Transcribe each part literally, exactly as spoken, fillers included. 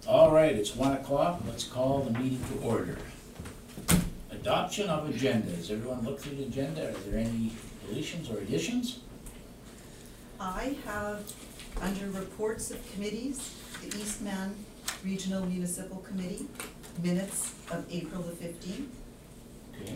All right, it's one o'clock. Let's call the meeting to order. Adoption of agenda. Has everyone looked through the agenda? Are there any deletions or additions? I have, under reports of committees, the Eastman Regional Municipal Committee, minutes of April the fifteenth. Okay.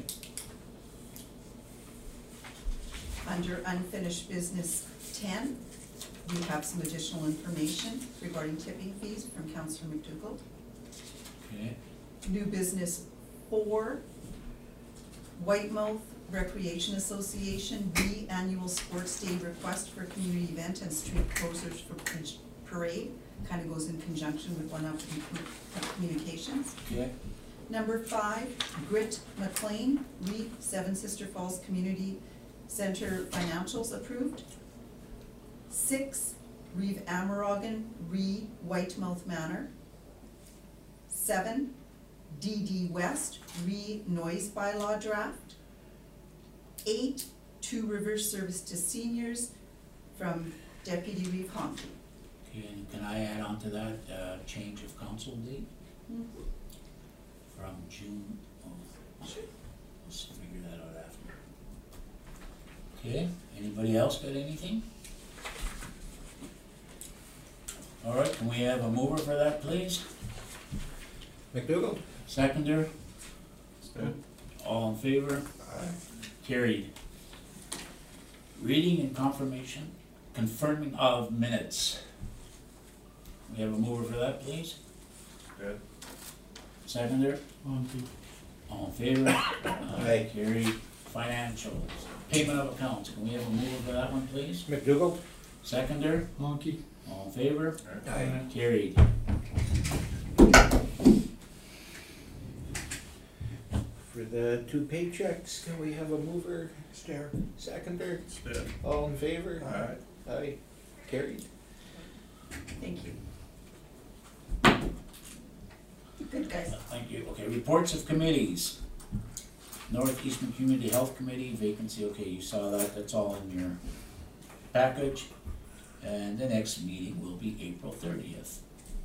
Under unfinished business ten, we have some additional information regarding tipping fees from Councillor McDougall. Okay. New business four, Whitemouth Recreation Association re-annual sports day request for community event and street closures for parade. Kind of goes in conjunction with one of the communications. Okay. Number five, Grit McLean, re Seven Sister Falls Community Center financials approved. Six, Reeve Amorogan, re Whitemouth Manor. Seven, D D West, re noise bylaw draft. Eight, Two Rivers service to seniors from Deputy Reeve Honky. Okay, and can I add on to that, uh, change of council date Mm-hmm. from June, oh, let's figure that out after. Okay, anybody else got anything? All right, can we have a mover for that, please? McDougall. Seconder? Good. All in favor? Aye. Carried. Reading and confirmation, confirming of minutes. We have a mover for that, please? Good. Seconder? All in favor? Aye. Carried. Financials, payment of accounts. Can we have a mover for that one, please? McDougall. Seconder? Honky. All in favor? Aye. Carried. For the two paychecks, can we have a mover? Stair. Seconder. Stair. All in favor? Aye. Aye. Carried. Thank you. Good, guys. Thank you. Okay, reports of committees. Northeastern Community Health Committee, vacancy, okay, you saw that, that's all in your package. And the next meeting will be April thirtieth.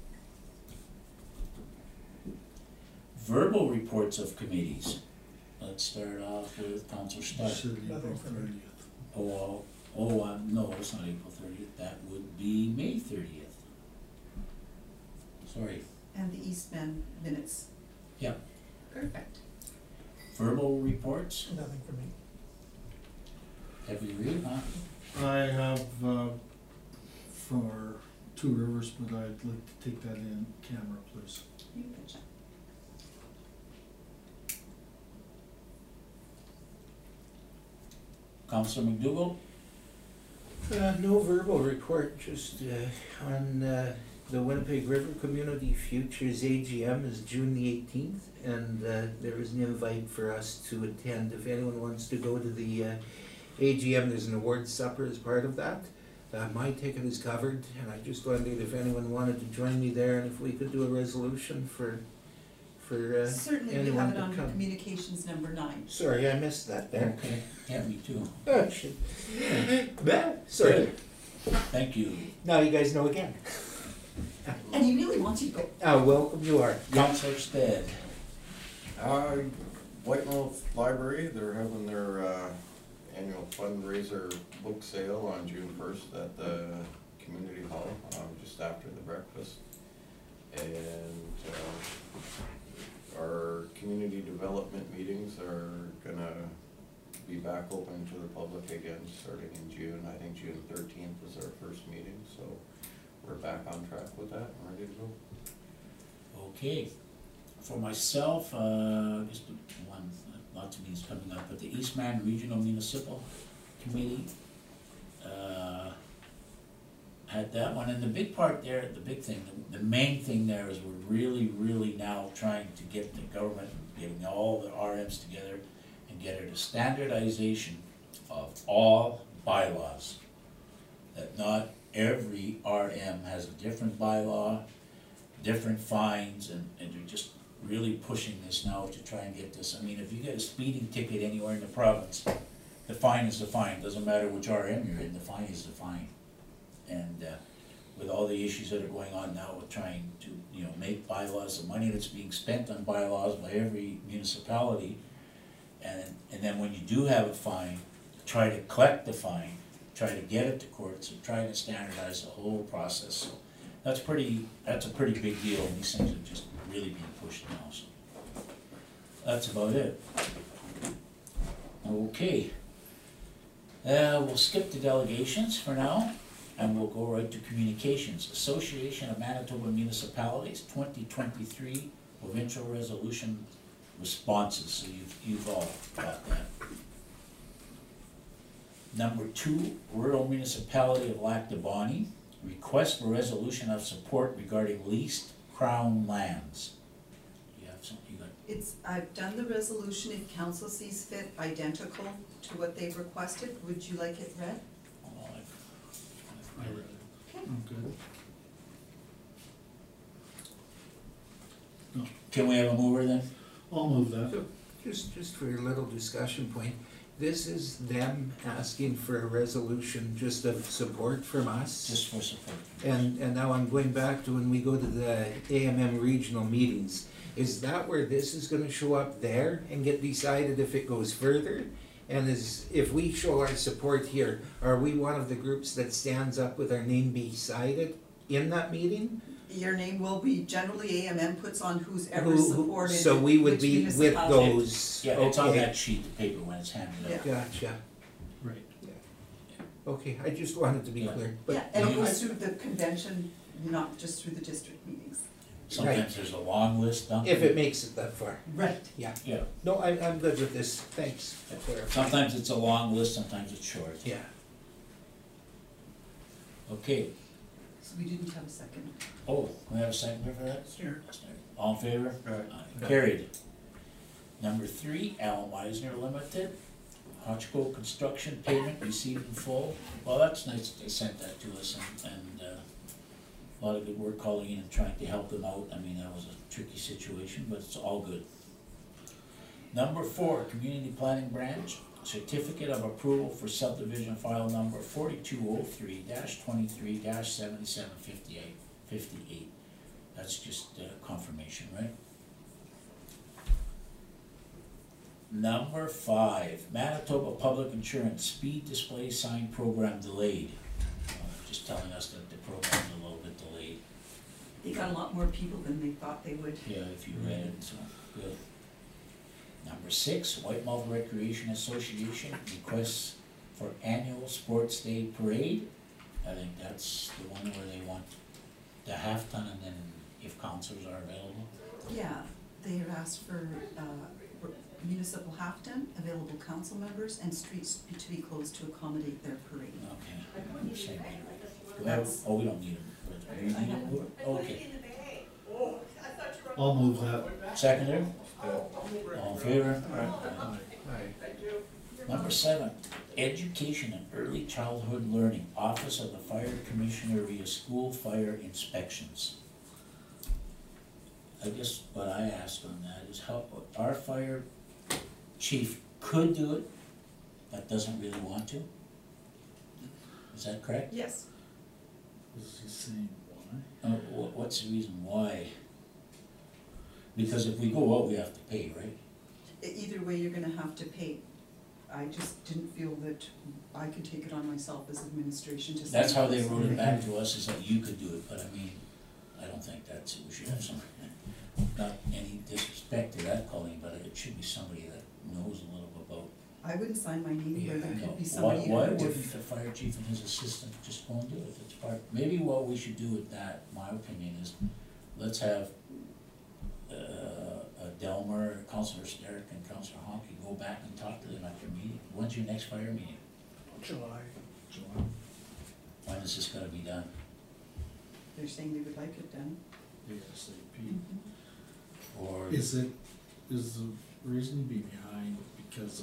Verbal reports of committees. Let's start off with Councillor Stark. Said April thirtieth. Oh, oh, um, no, it's not April thirtieth, that would be May thirtieth. Sorry. And the Eastman minutes. Yeah. Perfect. Verbal reports, Nothing for me. have we read, huh? I have, uh, for Two Rivers, but I'd like to take that in camera, please. You betcha. Councillor McDougall? Uh, no verbal report, just uh, on uh, the Winnipeg River Community Futures A G M is June the eighteenth, and uh, there is an invite for us to attend. If anyone wants to go to the uh, A G M, there's an awards supper as part of that. Uh, my ticket is covered, and I just wondered if anyone wanted to join me there, and if we could do a resolution for for uh, Certainly, we anyone have it to on come. communications number nine. Sorry, I missed that there. Okay, yeah, me too. Oh, shit. Bah, sorry. Thank you. Now you guys know again. And he really wants you to go. Ah, welcome you are. Councillor Stead. Uh, Whitemouth Library, they're having their, uh, annual fundraiser book sale on June first at the community hall, um, just after the breakfast. And, uh, our community development meetings are gonna be back open to the public again, starting in June. I think June thirteenth is our first meeting, so we're back on track with that and ready to go. Okay. For myself, uh, just one, lots of meetings coming up, but the Eastman Regional Municipal Committee, uh, had that one, and the big part there, the big thing, the, the main thing there is we're really, really now trying to get the government, getting all the R Ms together and get it a standardization of all bylaws. That not every R M has a different bylaw, different fines, and, and they're just really pushing this now to try and get this. I mean, if you get a speeding ticket anywhere in the province, the fine is the fine, doesn't matter which R M you're in, the fine is the fine. And uh, with all the issues that are going on now with trying to, you know, make bylaws, the money that's being spent on bylaws by every municipality. And, and then when you do have a fine, try to collect the fine, try to get it to courts, and try to standardize the whole process. So that's pretty, that's a pretty big deal, and these things are just really being pushed now, so. That's about it. Okay. Uh, we'll skip the delegations for now, and we'll go right to communications. Association of Manitoba Municipalities, twenty twenty-three provincial resolution responses, so you've, you've all got that. Number two, rural municipality of Lac Du Bonny, request for resolution of support regarding leased crown lands. You have something you got? It's, I've done the resolution, if council sees fit, identical to what they've requested. Would you like it read? Oh, I've- I I've read it. Okay. I'm good. No, Can we have a mover then? I'll move that. So, just, just for a little discussion point, this is them asking for a resolution just of support from us? Just for support. And, and now I'm going back to when we go to the A M M regional meetings. Is that where this is gonna show up there and get decided if it goes further? And is, if we show our support here, are we one of the groups that stands up with our name beside it in that meeting? Your name will be, generally A M M puts on who's Who- ever who- supported. So we would which be with municipality. those, Yeah, it's on okay, that sheet of paper when it's handed out. gotcha, Right. okay, I just wanted to be Yeah. clear, but. Yeah, and it you- goes through the convention, not just through the district meetings. Sometimes there's a long list, Duncan. If it makes it that far, Right. yeah. Yeah, No, I'm, I'm good with this, thanks. for clarifying. sometimes it's a long list, sometimes it's short. Yeah. Okay, So we didn't have a second. oh, we have a seconder for that? Sure. All in favor? Right. Aye. Carried. Number three, Al Meisner Limited, Hotchkiss Construction payment received in full. Well, that's nice that they sent that to us, and, and, uh, a lot of good work calling in and trying to help them out. I mean, that was a tricky situation, but it's all good. Number four, Community Planning Branch, certificate of approval for subdivision file number forty-two oh three twenty-three seventy-seven fifty-eight, fifty-eight. That's just uh, confirmation, right? Number five, Manitoba Public Insurance Speed Display Sign Program delayed. Uh, Just telling us that the program's a little bit delayed. They got a lot more people than they thought they would. Yeah, if you read it, so, good. Number six, Whitemouth Recreation Association requests for annual sports day parade. I think that's the one where they want the half ton and then if counselors are available. Yeah, they have asked for uh, municipal half-ton, available council members, and streets to be closed to accommodate their parade. Okay. Same. Do we have, oh, we don't need them. Do you need them? Okay. I'll move that. Seconder? All in favor? Aye. Aye. Number seven, Education and Early Childhood Learning, Office of the Fire Commissioner via school fire inspections. I guess what I ask on that is how, our fire chief could do it, but doesn't really want to? Is that correct? Yes. Was he saying why? Uh, wha- what's the reason why? Because if we go out, we have to pay, right? E- Either way, you're gonna have to pay. I just didn't feel that I could take it on myself as administration to. That's how send they out wrote it something. back to us, is that you could do it, but I mean, I don't think that's, we should have some, not any disrespect to that, Colleen, but it should be somebody that knows a little about. I wouldn't sign my name where there you know, could be Why, somebody why who wouldn't would. the fire chief and his assistant just go and do it? It's part, maybe what we should do with that, my opinion is, let's have, uh, uh, Delmer, Councillor Starrick and Councillor Honky go back and talk to them at your meeting. When's your next fire meeting? July. July. When is this gonna be done? They're saying they would like it done. ASAP. Or? Is it, is the reason be behind because of,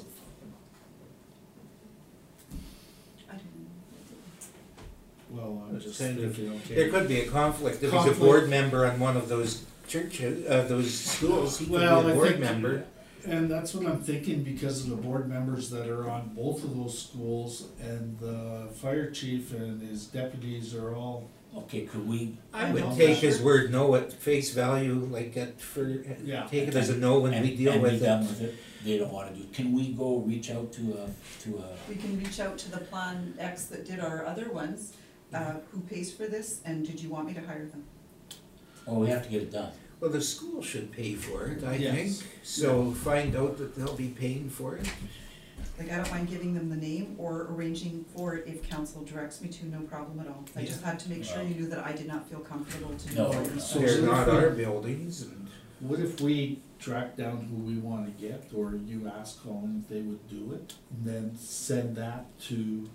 I don't know. well, I'm It's just kind of- thinking, okay. There could be a conflict, if he's a Conflict. board member on one of those churches, uh, those schools, he could be Well, a I board think- member. And that's what I'm thinking, because of the board members that are on both of those schools, and the fire chief and his deputies are all Okay, could we, I I would know take for his sure. word no at face value, like at for, Yeah. take it as a no when and, we deal and be with done it. with it? They don't wanna do, can we go reach out to a, to a, We can reach out to the Plan X that did our other ones, uh, who pays for this, and did you want me to hire them? oh, we have to get it done. Well, the school should pay for it, I Yes. think, so find out that they'll be paying for it. Like, I don't mind giving them the name or arranging for it if council directs me to, no problem at all. I just had to make sure you knew that I did not feel comfortable to do No, more no. than So They're what not if we- our buildings, and What if we track down who we wanna get, or you ask Colin if they would do it, and then send that to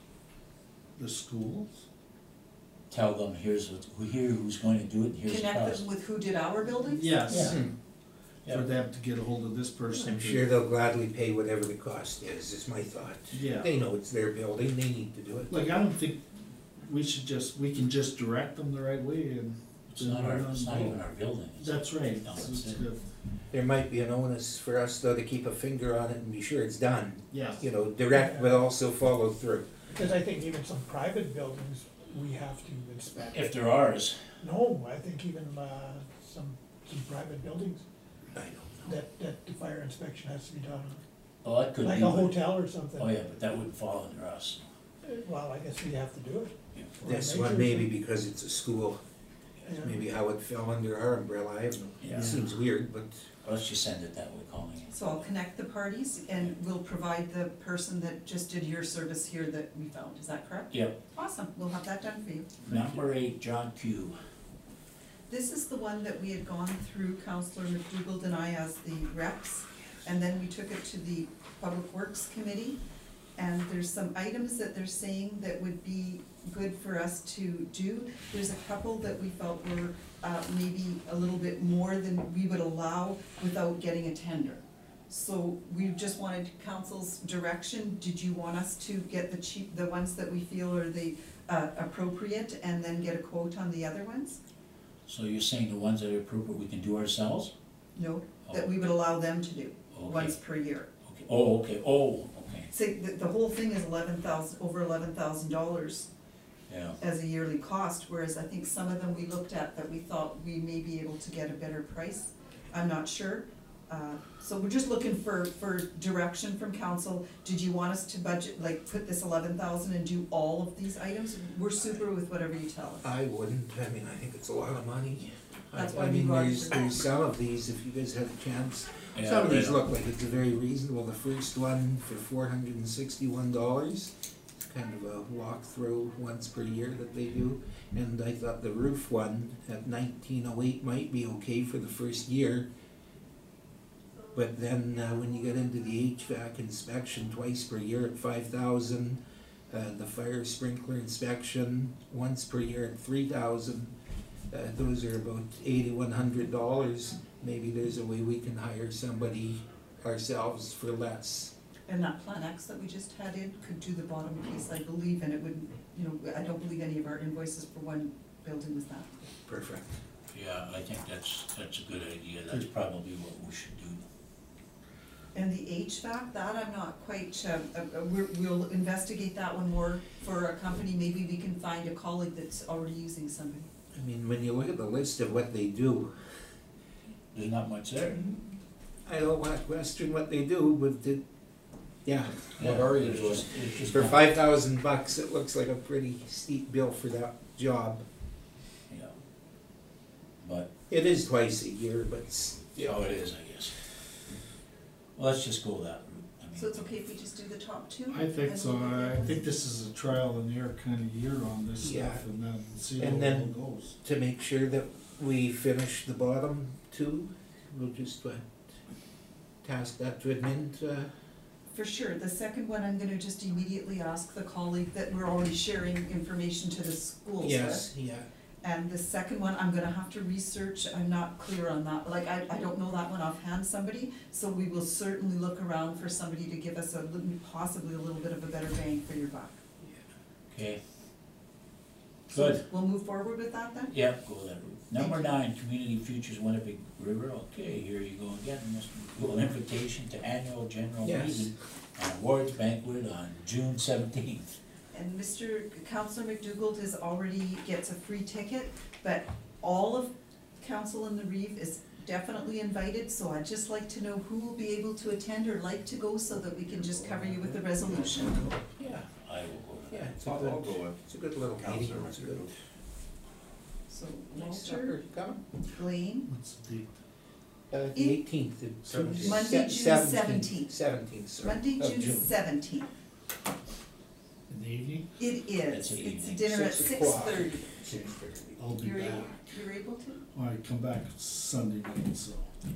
the schools? Tell them, here's, what- who here who's going to do it, and here's the connect cost. them with who did our buildings? Yes, Yeah. hmm, Yeah. for them to get a hold of this person. I'm to- sure they'll gladly pay whatever the cost is, is my thought. Yeah. They know it's their building, they need to do it. Like, I don't think we should just, we can just direct them the right way and. It's not our, it's not even our building. It's- That's right. No, It's- it's it's it. good. There might be an onus for us though to keep a finger on it and be sure it's done, Yeah. you know, direct but also follow through. Because I think even some private buildings, we have to inspect. If they're ours, No, I think even, uh, some, some private buildings, I don't know. that, that the fire inspection has to be done on. oh, that could be. Like a hotel or something. Oh, yeah, but that wouldn't fall under us. Well, I guess we have to do it. Yeah. Or This nature one or maybe something. because it's a school, Yeah. maybe how it fell under our umbrella, I have no, Yeah. it seems weird, but Let's just send it that way, calling it. So I'll connect the parties and we'll provide the person that just did your service here that we found, is that correct? Yep, Awesome, we'll have that done for you. number eight, John Q. This is the one that we had gone through, Counselor McDougald and I as the reps, and then we took it to the Public Works Committee. And there's some items that they're saying that would be good for us to do. There's a couple that we felt were, uh, maybe a little bit more than we would allow without getting a tender. So we just wanted council's direction. Did you want us to get the cheap, the ones that we feel are the, uh, appropriate, and then get a quote on the other ones? So you're saying the ones that are appropriate we can do ourselves? No, that Oh, we would allow them to do, okay, once per year. okay, oh, okay, oh, okay, Say, the, the whole thing is eleven thousand, over eleven thousand dollars yeah. as a yearly cost, whereas I think some of them we looked at that we thought we may be able to get a better price. I'm not sure. Uh, so we're just looking for, for direction from council. Did you want us to budget, like, put this eleven thousand and do all of these items? We're super with whatever you tell us. I wouldn't, I mean, I think it's a lot of money. I- That's why I we mean, brought it there's, to- there's some of these, if you guys had a chance, Yeah, some of these yeah. look like it's very reasonable. The first one for four hundred and sixty-one dollars. It's kind of a walkthrough once per year that they do. And I thought the roof one at nineteen oh eight might be okay for the first year. But then, uh, when you get into the H V A C inspection twice per year at five thousand, uh, the fire sprinkler inspection once per year at three thousand, uh, those are about eighty-one hundred dollars. Maybe there's a way we can hire somebody ourselves for less. And that Plan X that we just had in could do the bottom piece, I believe, and it wouldn't, you know, I don't believe any of our invoices for one building was that. Perfect. Yeah, I think that's, that's a good idea, that's probably what we should do. And the H V A C, that I'm not quite, uh, uh, we're, we'll investigate that one more for a company, maybe we can find a colleague that's already using somebody. I mean, when you look at the list of what they do, There's not much there. I don't want to question what they do, but the, yeah. What are you It's doing? just- it's just For not- five thousand bucks, it looks like a pretty steep bill for that job. Yeah. But, It is twice a year, but s- oh, it is, I guess. Well, let's just go that route. I mean, So it's okay if we just do the top two? I think And so, we'll I get- think this is a trial and error kind of year on this Yeah. stuff, and then see how And it all then- goes. to make sure that we finish the bottom two, we'll just uh, task that to admin to, For sure, the second one, I'm gonna just immediately ask the colleague that we're already sharing information to the schools with. yes, yeah. And the second one, I'm gonna have to research, I'm not clear on that, like, I, I don't know that one offhand, somebody, so we will certainly look around for somebody to give us a, little- possibly a little bit of a better bang for your buck. Okay, So Good. We'll move forward with that then? yeah, go that route. Number Thank you. nine, Community Futures Winnipeg River, okay, here you go again, Mister Cool, invitation to annual general Yes. meeting and awards banquet on June seventeenth. and Mister Councillor McDougall is already gets a free ticket, but all of council in the Reeve is definitely invited, so I'd just like to know who will be able to attend or like to go so that we can just cover you with the resolution. Yeah, I will go to yeah, that. it's a I'll, I'll good, go with it's a good little meeting, Councillor it's a good. McDougall. So Nice Walter, supper, come. Blaine, What's the date? Uh, In- the eighteenth, the Seventeenth. Monday, June seventeenth. Seventeenth, sorry. Monday, of June seventeenth. In the evening? It is, It's it's evening. dinner at Six six o'clock. thirty. Six thirty. I'll be You're back. able, you're able to? I come back Sunday night, so,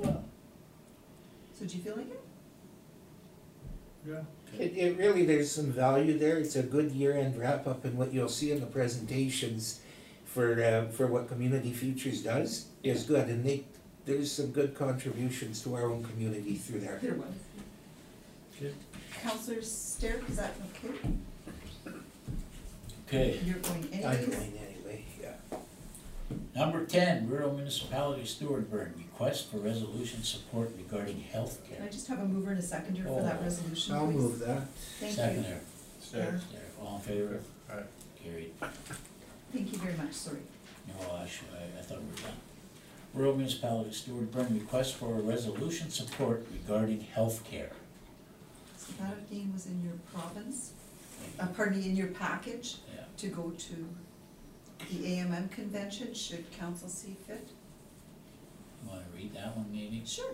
So do you feel like it? yeah. It, it really, there's some value there, it's a good year-end wrap-up, and what you'll see in the presentations for, uh, for what Community Futures does is good, and they, there's some good contributions to our own community through there. There was. Okay. Councillor Sterk, is that okay? Okay, You're going I'm anyways? going anyway, yeah. number ten, rural municipality Stewartburn, request for resolution support regarding health Can I care. just have a mover and a seconder for that Oh. resolution, please? I'll move that. Thank you. Seconder, Stairs. there, all in favor? Aye. Carried. Thank you very much, sorry. No, I should, I, I thought we were done. Rural municipality Stewartburn, request for a resolution support regarding health care. So that again was in your province, uh, pardon me, in your package Yeah, to go to the A M M convention, should council see fit? you wanna read that one maybe? Sure.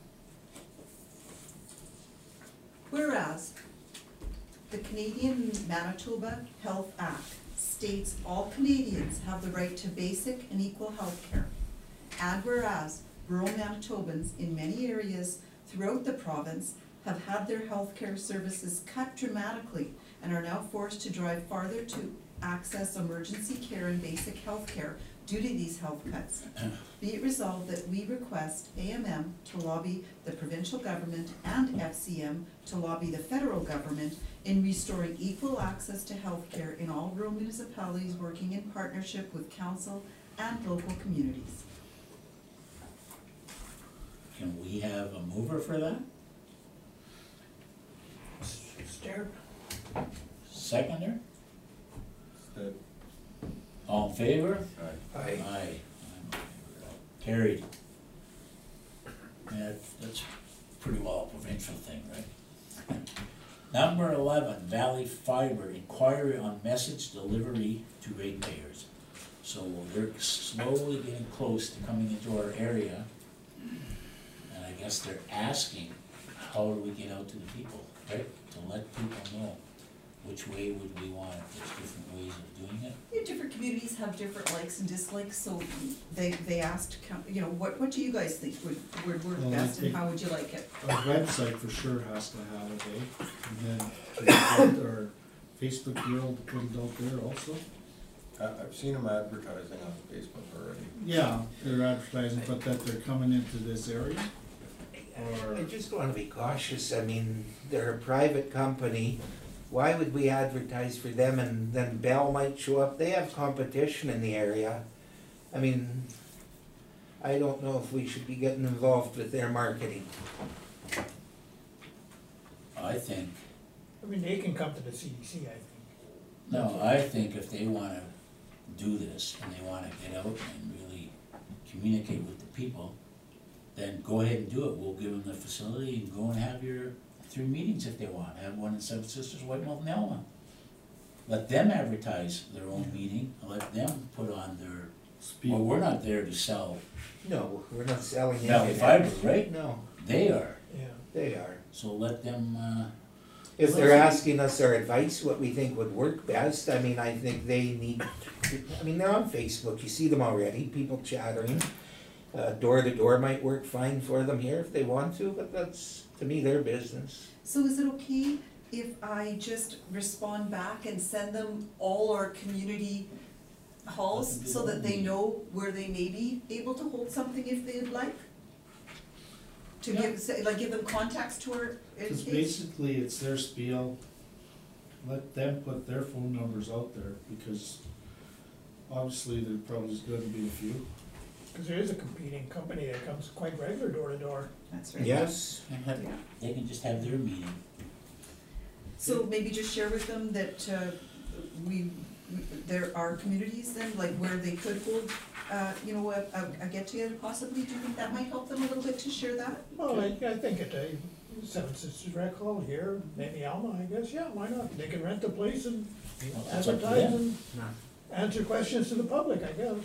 Whereas, the Canadian Manitoba Health Act states all Canadians have the right to basic and equal health care. And whereas, rural Manitobans in many areas throughout the province have had their healthcare services cut dramatically and are now forced to drive farther to access emergency care and basic health care due to these health cuts. Be it resolved that we request A M M to lobby the provincial government and F C M to lobby the federal government in restoring equal access to health care in all rural municipalities working in partnership with council and local communities. Can we have a mover for that? Sterk. Seconder? Stead. All in favor? Aye. I, Aye. I'm in favor. Carried. Yeah, that's pretty well a provincial thing, right? Number eleven, Valley Fiber, inquiry on message delivery to ratepayers. So they're slowly getting close to coming into our area. And I guess they're asking, how do we get out to the people, right? To let people know which way would we want it. There's different ways of doing it. Yeah, different communities have different likes and dislikes, so they, they asked, coun- you know, what, what do you guys think would, would work Well, I best and think- how would you like it? Our website for sure has to have it, eh? And then we get our Facebook deal to put it out there also. I, I've seen them advertising on Facebook already. Yeah, they're advertising, but that they're coming into this area. Or- I just wanna be cautious, I mean, they're a private company. Why would we advertise for them and then Bell might show up? They have competition in the area. I mean, I don't know if we should be getting involved with their marketing. I think, I mean, they can come to the C D C, I think. no, I think if they wanna do this and they wanna get out and really communicate with the people, then go ahead and do it. We'll give them the facility and go and have your three meetings if they want. Have one in Seven Sisters, Whitemouth, and Elma. Let them advertise their own meeting, and let them put on their, Speak. well, we're not there to sell No, we're not selling Valley anything. Fiber, right? No, They are, Yeah. they are. so let them, uh, If they're asking us our advice, what we think would work best, I mean, I think they need, I mean, they're on Facebook, you see them already, people chattering. Uh, door to door might work fine for them here if they want to, but that's, to me, their business. So is it okay if I just respond back and send them all our community halls That would be so that they lovely. know where they may be able to hold something if they'd like? To give, say, like, give them contacts to our, in Cause case? basically it's their spiel. Let them put their phone numbers out there, because obviously there probably is gonna be a few. Cause there is a competing company that comes quite regular door to door. That's right. Yes, and have, they can just have their meeting. So maybe just share with them that, uh, we, we, there are communities then, like where they could hold, uh, you know, a, a, a get-together possibly, do you think that might help them a little bit to share that? Well, I, I think at the Seven Sisters Rec Hall here, maybe Alma, I guess, yeah, why not? They can rent the place and Well, that's up to advertise them. and answer questions to the public, I guess.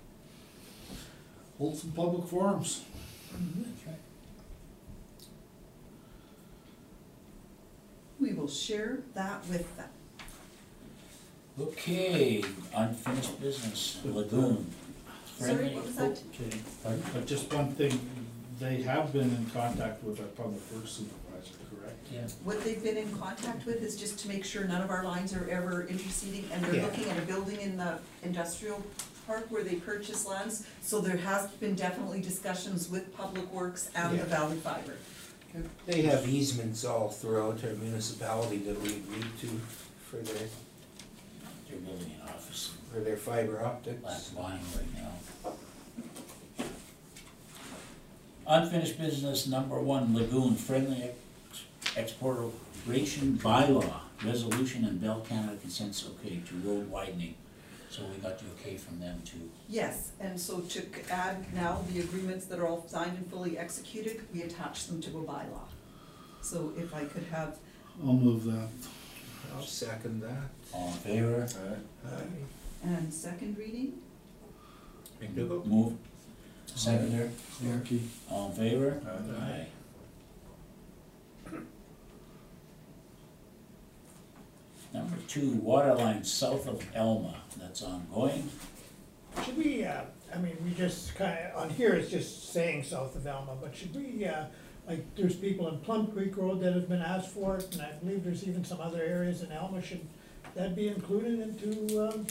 Hold some public forums. That's right. We will share that with them. Okay, unfinished business, Lagoon. Sorry, Friendly- what was that? Okay, Pardon? but just one thing, they have been in contact with our public works supervisor, correct? Yeah. What they've been in contact with is just to make sure none of our lines are ever interceding, and they're Yeah. looking at a building in the industrial park where they purchase lands, so there has been definitely discussions with Public Works and the Yeah. Valley Fiber. They have easements all throughout our municipality that we agreed to for their, They're building an office for their fiber in optics. Black Line right now. Unfinished business number one, Lagoon Friendly Ex- Exploration Bylaw, Resolution and Bell Canada consents okay to road widening. So we got the okay from them too. Yes, and so to c- add now the agreements that are all signed and fully executed, we attach them to a bylaw. So if I could have, I'll move that. I'll second that. All in favor? Aye. and second reading, McDougal? Move. Seconder? Okay. All in favor? Aye. Number two, water line south of Elma, that's ongoing. Should we, uh, I mean, we just kinda, on here it's just saying south of Alma, but should we, uh, like, there's people in Plum Creek Road that have been asked for it, and I believe there's even some other areas in Alma, should that be included into, um,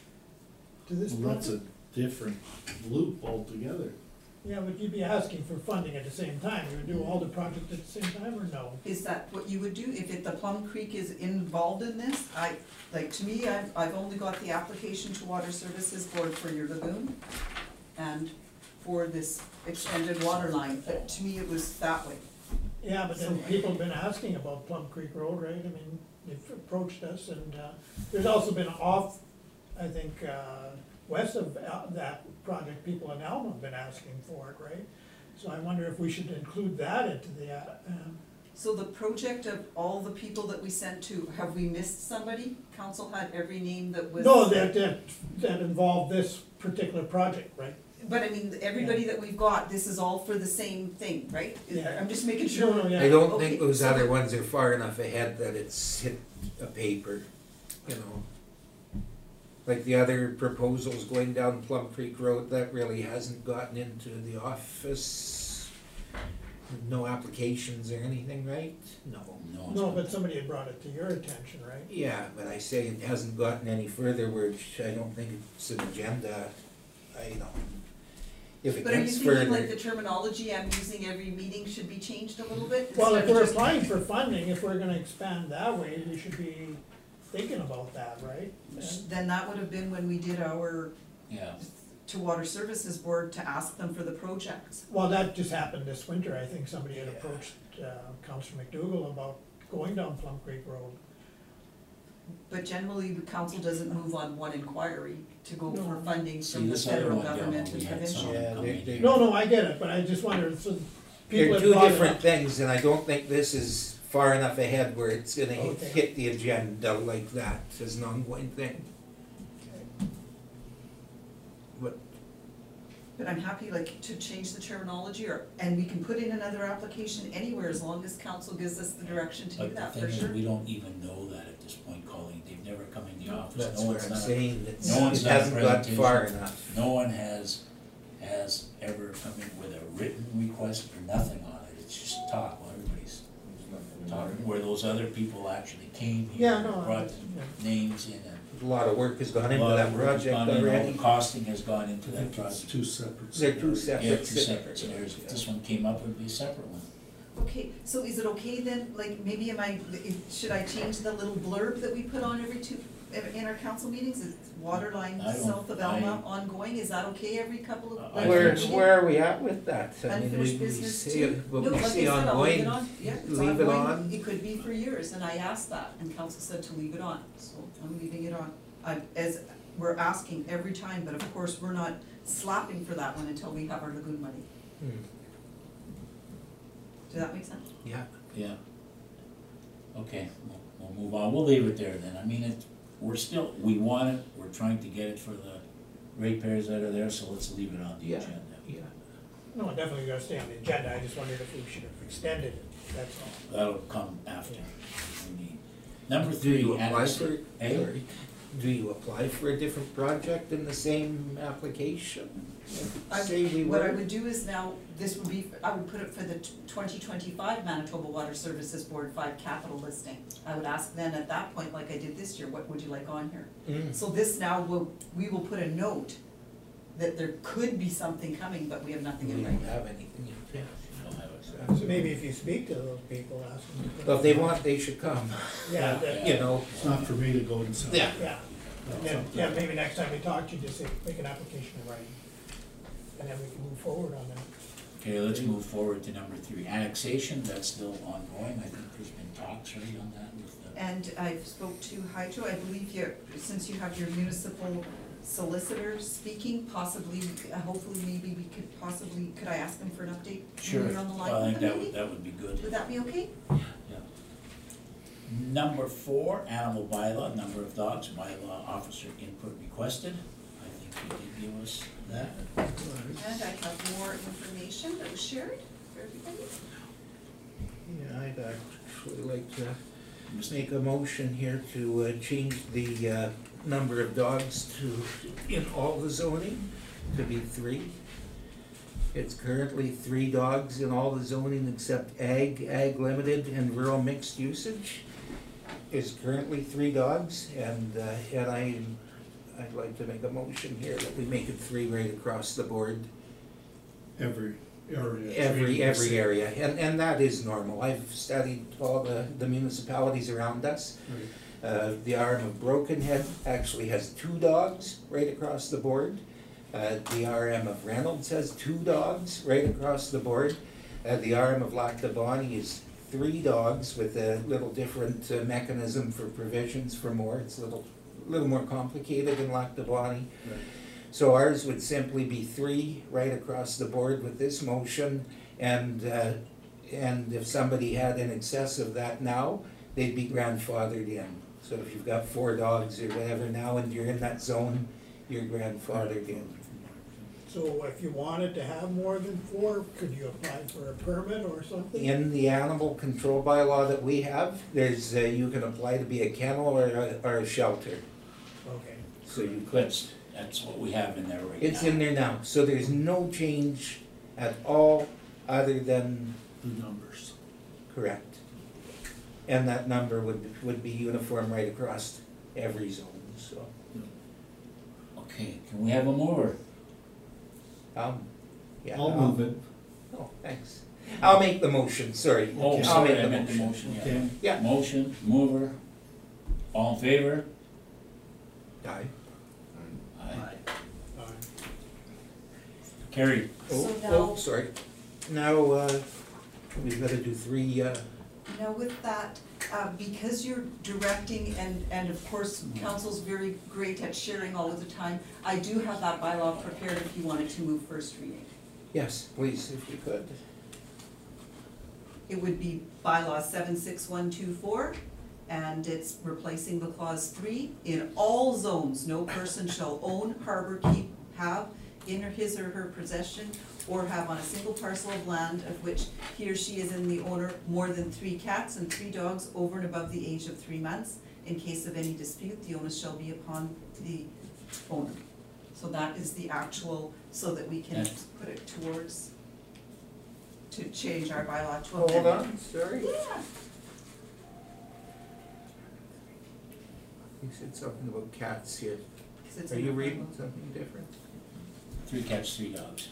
to this Well, that's project? a different loop altogether. Yeah, but you'd be asking for funding at the same time, you would do all the projects at the same time, or no? is that what you would do? If it, the Plum Creek is involved in this, I, like, to me, I've, I've only got the application to Water Services Board for your lagoon and for this extended water line, but to me, it was that way. Yeah, but then people have been asking about Plum Creek Road, right, I mean, they've approached us, and, uh, there's also been off, I think, uh, west of Al- that project, people in Alma have been asking for it, right? So I wonder if we should include that into the, uh, um, So the project of all the people that we sent to, have we missed somebody? Council had every name that was. no, that, that, that involved this particular project, right? But I mean, everybody that we've got, this is all for the same thing, right? Is- Yeah. I'm just making No, sure. no, yeah. I don't Okay, think those so- other ones are far enough ahead that it's hit a paper, you know. Like the other proposals going down Plum Creek Road, that really hasn't gotten into the office. No applications or anything, right? No. No one's No, come- but somebody had brought it to your attention, right? Yeah, but I say it hasn't gotten any further, which I don't think it's an agenda item. If it But are you gets thinking like further, the terminology I'm using every meeting should be changed a little bit? Well, if instead of we're just- applying for funding, if we're gonna expand that way, we should be thinking about that, right? And- Then that would have been when we did our, Yeah, to Water Services Board to ask them for the projects. Well, that just happened this winter, I think somebody had Yeah. approached, uh, Councilor McDougal about going down Plum Creek Road. But generally, the council doesn't move on one inquiry to go for No. funding see, from the this other federal one, government Delma, and we had provincial. some Yeah, come they- in they- here. No, no, I get it, but I just wondered, so people they're had two brought it different up. things, and I don't think this is far enough ahead where it's gonna hit, Okay. hit the agenda like that as an ongoing thing. But But I'm happy like to change the terminology or, and we can put in another application anywhere as long as council gives us the direction to do But the that, thing for is, sure. we don't even know that at this point, Colleen, they've never come in the office, that's no what one's I'm done, a- saying, it's, no one's it done a hasn't got far presentation. enough. no one has, has ever come in with a written request or nothing on it, it's just talk, well, everybody's talking, where those other people actually came here Yeah, and no, I- brought yeah. names in and. A lot of work has gone a into lot that of work has project gone in, all already. the costing has gone into I that think it's project. two separate. They're two scenarios. separate. Yeah, two separate scenarios, if this one came up, it'd be a separate one. Okay, so is it okay then, like, maybe am I, should I change the little blurb that we put on every two, in- in our council meetings, it's water line I don't- south of Alma I- ongoing, is that okay every couple of? I like, Where, think so. where are we at with that? I mean, we, Unfinished we business say, too? but No, we like I say said, I'll leave ongoing, it on, yeah, it's leave it ongoing. on. It could be for years, and I asked that, and council said to leave it on, so I'm leaving it on. I, as, we're asking every time, but of course, we're not slapping for that one until we have our lagoon money. Hmm, Does that make sense? yeah, Yeah. Okay, we'll, we'll move on, we'll leave it there then, I mean, it, we're still, we want it, we're trying to get it for the ratepayers that are there, so let's leave it on the Yeah. agenda. yeah. No, it definitely gotta stay on the agenda, I just wondered if we should have extended it, that's all. That'll come after. we need. Number Do three, you apply annex, for, eh? sorry, do you apply for a different project in the same application? I- Say we What I were, would do is now, this would be, I would put it for the twenty twenty-five Manitoba Water Services Board five capital listing. I would ask then at that point, like I did this year, what would you like on here? Mm, So this now will, we will put a note that there could be something coming, but we have nothing we in don't writing. have anything yet. We don't have it. So maybe if you speak to those people, ask them. to- Well, if they want, they should come, Yeah, that- you know, It's not for me to go and sell. yeah. yeah, and then, yeah, maybe next time we talk, you just say, make an application in writing, and then we can move forward on that. Okay, let's move forward to number three, annexation, that's still ongoing, I think there's been talks already on that with the. And I spoke to Hydro, I believe you, since you have your municipal solicitor speaking, possibly, uh, hopefully, maybe we could possibly, could I ask him for an update? when Sure, you're on the line well, I with think him, that would, maybe? that would be good. Would that be okay? Yeah. Number four, animal bylaw, number of dogs, bylaw officer input requested. I think you did give us that. And I have more information that was shared for everybody. Yeah, I'd actually like to make a motion here to uh, change the uh, number of dogs to, in all the zoning, to be three. It's currently three dogs in all the zoning except ag, ag limited, and rural mixed usage. Is currently three dogs, and, uh, and I, I'd like to make a motion here that we make it three right across the board. Every area. Every, every area, and, and that is normal. I've studied all the, the municipalities around us. Right. Uh, the arm of Broken Head actually has two dogs right across the board. Uh, the R M of Reynolds has two dogs right across the board. Uh, the R M of Lac de Bonnie is three dogs with a little different uh, mechanism for provisions for more. It's a little, little more complicated in Lac de Bonnie. Right. So ours would simply be three right across the board with this motion, and, uh, and if somebody had in excess of that now, they'd be grandfathered in. So if you've got four dogs or whatever now and you're in that zone, you're grandfathered in. So if you wanted to have more than four, could you apply for a permit or something? In the animal control bylaw that we have, there's, uh, you can apply to be a kennel or a, or a shelter. Okay, So you could, That's, that's what we have in there right now. it's in there now, so there's no change at all other than The numbers. correct. And that number would, would be uniform right across every zone, so. Okay, can we have a mover? Um, yeah. I'll move it. Oh, thanks. I'll make the motion, sorry. Oh, I'll sorry, make I the meant the motion. motion, Okay. yeah. Yeah. Motion, mover, all in favor? Aye. Aye. uh, Carried. Oh, So oh, now- sorry. Now, uh, we've gotta do three, uh, Now with that, uh, because you're directing and, and of course, council's very great at sharing all of the time, I do have that bylaw prepared if you wanted to move first reading. yes, please, if you could. It would be bylaw seven six one two four, and it's replacing the clause three. In all zones, no person shall own, harbor, keep, have in or his or her possession, or have on a single parcel of land of which he or she is in the owner more than three cats and three dogs over and above the age of three months. In case of any dispute, the onus shall be upon the owner. So that is the actual, so that we can Yes. put it towards, to change our bylaw to Hold amend it. on, sorry. Yeah. You said something about cats here. 'Cause it's Are in you the reading bylaw. something different? Three cats, three dogs.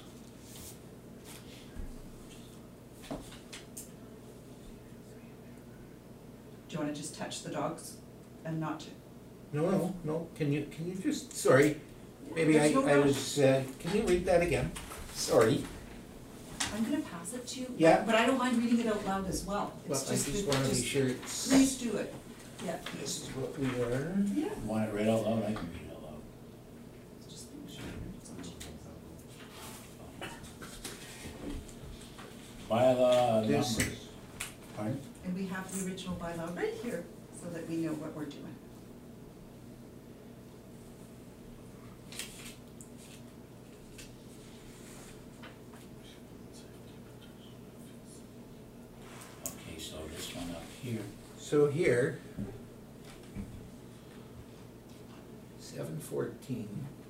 Do you wanna just touch the dogs and not to, No, no, no, can you, can you just, sorry, maybe I, There's no I rush. was, uh, can you read that again? Sorry. I'm gonna pass it to you. Yeah. But I don't mind reading it out loud as well. Well, It's I just, just that- wanna be just, sure it's, please do it. Yeah. this is what we are. Yeah. You want it read out loud, I can read it out loud. Just make sure it's on. Bylaw This- numbers. Pardon? And we have the original bylaw right here, so that we know what we're doing. Okay, so this one up here, So here, seven fourteen.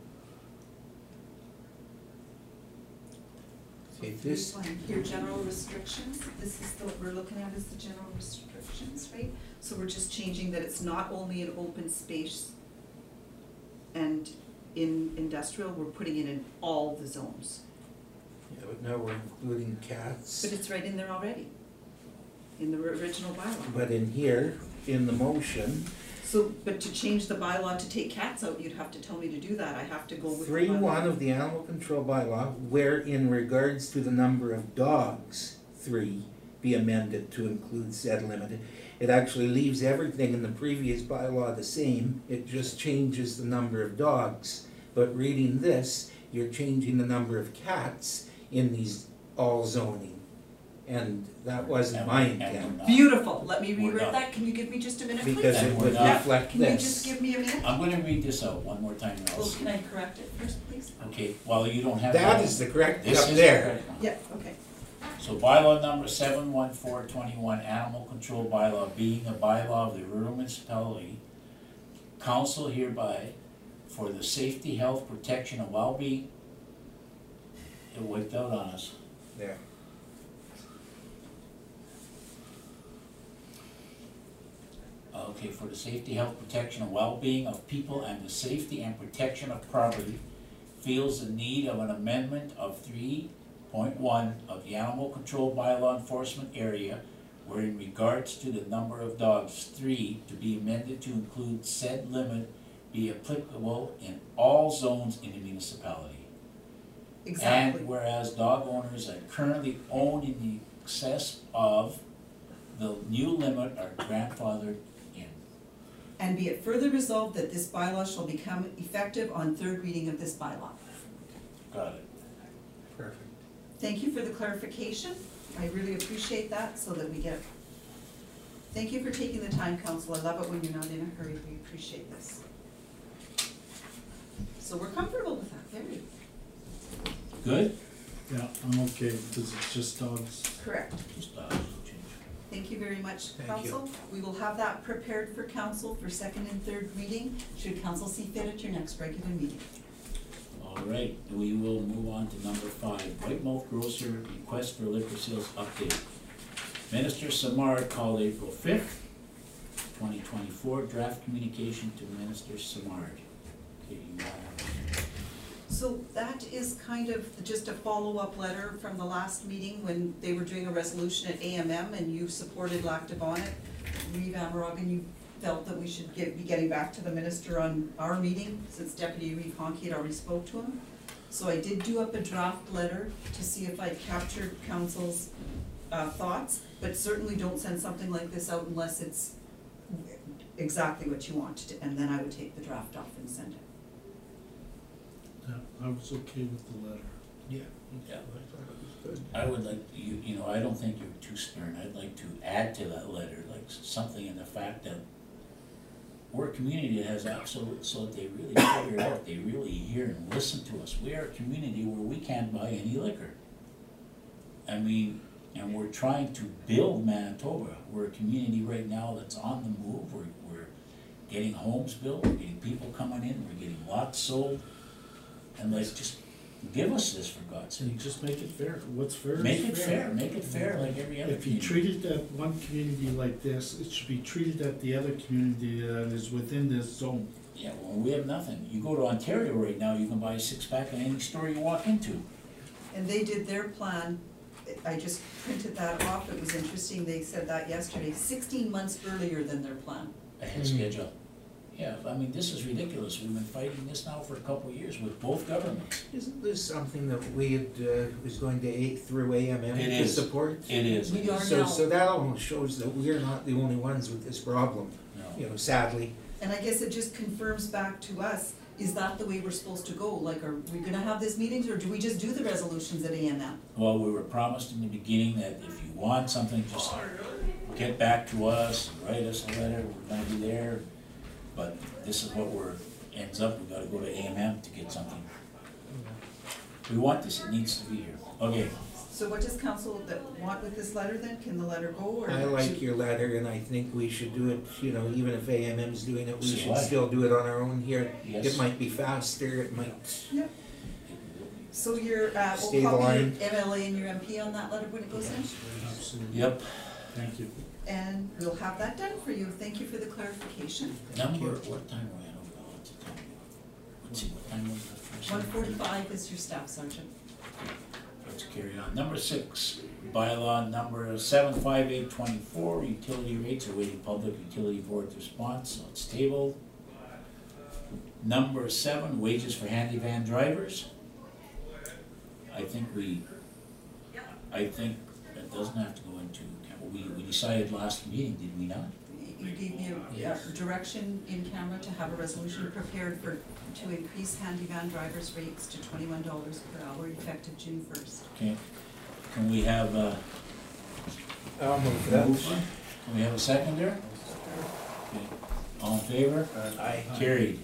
See, this, Line here, general restrictions, this is the, what we're looking at is the general restrictions, right? So we're just changing that it's not only in open space and in industrial, we're putting it in all the zones. yeah, but now we're including cats. But it's right in there already, in the original bylaw. But in here, in the motion, So, but to change the bylaw to take cats out, you'd have to tell me to do that, I have to go with the three bylaw. one of the animal control bylaw, where in regards to the number of dogs, three, be amended to include said limited. It actually leaves everything in the previous bylaw the same, it just changes the number of dogs. But reading this, you're changing the number of cats in these all zoning. And that wasn't And- my and we're intent, not- Beautiful, let me We're rewrite not. that, can you give me just a minute, please? because And it we're would not- reflect Can you this. just give me a minute? I'm gonna read this out one more time and I'll Well, s- can I correct it first, please? Okay, well, you don't have. That is the correct This up is the there. correct one. Yeah, okay. So bylaw number seven one four twenty-one, animal control bylaw, being a bylaw of the rural municipality, council hereby, for the safety, health, protection, and well-being, it wiped out on us. There. Okay, for the safety, health, protection, and well-being of people and the safety and protection of property, feels the need of an amendment of three point one of the animal control bylaw enforcement area, where in regards to the number of dogs, three, to be amended to include said limit be applicable in all zones in the municipality. Exactly. And whereas dog owners that currently own in the excess of the new limit are grandfathered in. And be it further resolved that this bylaw shall become effective on third reading of this bylaw. Got it. Perfect. Thank you for the clarification. I really appreciate that, so that we get, thank you for taking the time, council. I love it when you're not in a hurry. We appreciate this. So we're comfortable with that, very Good? Yeah, I'm okay, because it's just dogs. correct. Just dogs will change. Thank you very much, Thank council. We will have that prepared for council for second and third reading, should council see fit at your next regular meeting. All right, we will move on to number five, White Mouth Grocer request for liquor sales update. Minister Samard called April fifth, twenty twenty-four, draft communication to Minister Samard. Okay, you want So that is kind of just a follow-up letter from the last meeting when they were doing a resolution at A M M and you supported Lactobonnet. Reeve Amaragan, you felt that we should get, be getting back to the minister on our meeting, since Deputy Reeve Honky had already spoke to him. So I did do up a draft letter to see if I'd captured council's uh, thoughts, but certainly don't send something like this out unless it's exactly what you want to, and then I would take the draft off and send it. Yeah, I was okay with the letter. Yeah. Yeah. I thought it was good. I would like, you, you know, I don't think you're too stern, I'd like to add to that letter, like something in the fact that we're a community that has absolute, so they really figure it out, they really hear and listen to us. We are a community where we can't buy any liquor. I mean, and we're trying to build Manitoba. We're a community right now that's on the move, we're, we're getting homes built, we're getting people coming in, we're getting lots sold. And like, just give us this for God's And sake. just make it fair, what's fair is fair. Make it fair, make it fair like every other If you community. treated that one community like this, it should be treated at the other community that is within this zone. Yeah, well, we have nothing. You go to Ontario right now, you can buy a six-pack in any store you walk into. And they did their plan, I just printed that off, it was interesting, they said that yesterday, sixteen months earlier than their plan. Ahead of Mm. schedule. Yeah, I mean, this is ridiculous. We've been fighting this now for a couple of years with both governments. Isn't this something that we had, uh, was going to A through A M M It to is. support? It is. We are So, now. so that almost shows that we're not the only ones with this problem, you No. know, sadly. And I guess it just confirms back to us, is that the way we're supposed to go? Like, are we gonna have these meetings, or do we just do the resolutions at A M M? Well, we were promised in the beginning that if you want something, just get back to us, write us a letter, we're gonna be there. But this is what we're, ends up, we gotta go to A M M to get something. We want this, it needs to be here. Okay, So what does council that want with this letter then? Can the letter go, or? I like your letter, and I think we should do it, you know, even if A M M's doing it, we So should what? still do it on our own here. Yes. It might be faster, it might, Yep. So your, uh, Stay we'll the copy line. your M L A and your M P on that letter when it goes in, Absolutely. yep, Thank you. and we'll have that done for you. Thank you for the clarification. number, what time are we at over, what's the time? Let's see, what time was the first? One forty-five is your staff sergeant. Let's carry on. Number six, bylaw number seven five eight twenty-four, utility rates awaiting public utility board response, so it's tabled. Number seven, wages for handy van drivers. I think we, I think that doesn't have to go into, we, we decided last meeting, did we not? You gave me a Yes. direction in camera to have a resolution prepared for, to increase handy van drivers' rates to twenty-one dollars per hour effective June first. Okay, can we have, uh, I'll move that. can we have a seconder? Okay, all in favor? Aye. Carried.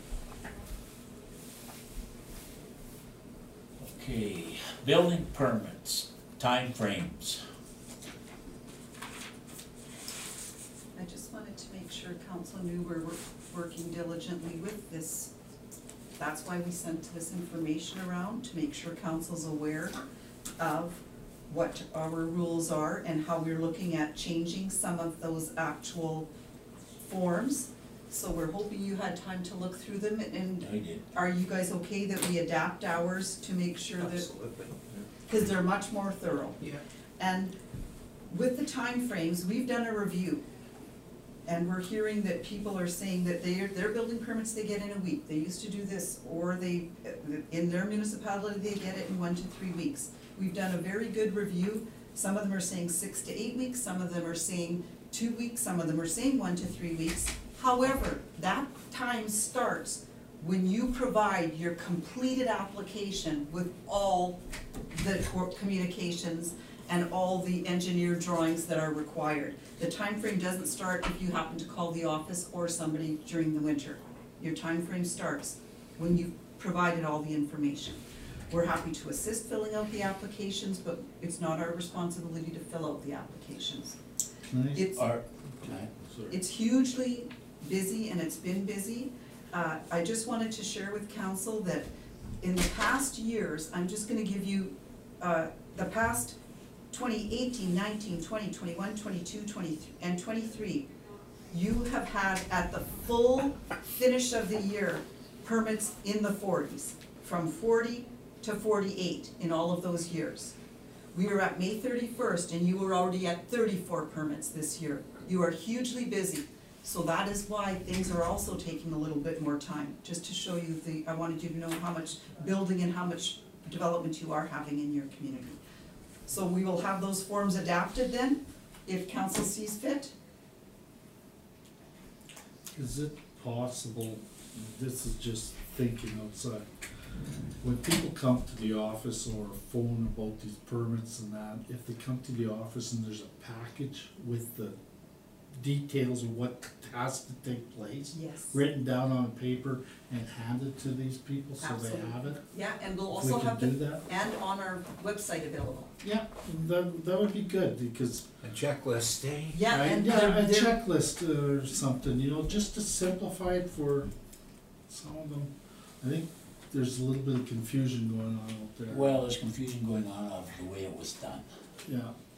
Okay, building permits, timeframes. I just wanted to make sure council knew we're wor- working diligently with this. That's why we sent this information around, to make sure council's aware of what our rules are and how we're looking at changing some of those actual forms. So we're hoping you had time to look through them, and I did. are you guys okay that we adapt ours to make sure that, Absolutely. because they're much more thorough? Yeah. And with the timeframes, we've done a review. And we're hearing that people are saying that their, their building permits they get in a week. They used to do this, or they, in their municipality, they get it in one to three weeks. We've done a very good review. Some of them are saying six to eight weeks, some of them are saying two weeks, some of them are saying one to three weeks. However, that time starts when you provide your completed application with all the cor- communications and all the engineer drawings that are required. The time frame doesn't start if you happen to call the office or somebody during the winter. Your time frame starts when you've provided all the information. We're happy to assist filling out the applications, but it's not our responsibility to fill out the applications. Can I- It's, Are, can I? sorry. it's hugely busy, and it's been busy. Uh, I just wanted to share with council that in the past years, I'm just gonna give you, uh, the past twenty eighteen, nineteen, twenty, twenty-one, twenty-two, twenty, and twenty-three, you have had at the full finish of the year, permits in the forties, from forty to forty-eight in all of those years. We are at May thirty-first, and you were already at thirty-four permits this year. You are hugely busy, so that is why things are also taking a little bit more time, just to show you the, I wanted you to know how much building and how much development you are having in your community. So we will have those forms adapted then, if council sees fit. Is it possible, this is just thinking outside, when people come to the office or phone about these permits and that, if they come to the office and there's a package with the details of what has to take place, Yes. written down on paper and handed to these people so they have it? Yeah, and we'll If we also could have do the, that? and on our website available. Yeah, that, that would be good, because A checklist, eh? Yeah, Right, and yeah, they're- a they're- checklist or something, you know, just to simplify it for some of them. I think there's a little bit of confusion going on out there. Well, there's confusion going on of the way it was done. Yeah,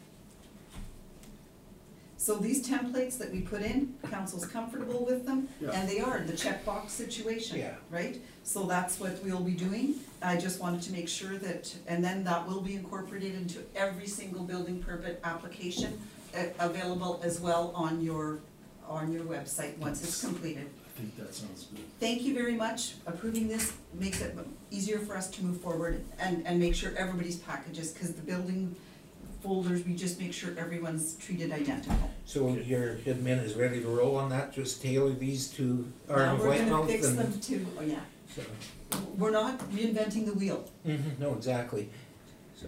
So these templates that we put in, council's comfortable with them, Yeah. and they are, the checkbox situation, Yeah. right? So that's what we'll be doing. I just wanted to make sure that, and then that will be incorporated into every single building permit application, uh, available as well on your, on your website, once it's completed. I think that sounds good. Thank you very much. Approving this makes it easier for us to move forward and, and make sure everybody's packages, because the building folders, we just make sure everyone's treated identical. So your admin is ready to roll on that, just tailor these to our Now, we're white gonna mouth fix and. them to, oh yeah, So, we're not reinventing the wheel. mhm, no, exactly, so,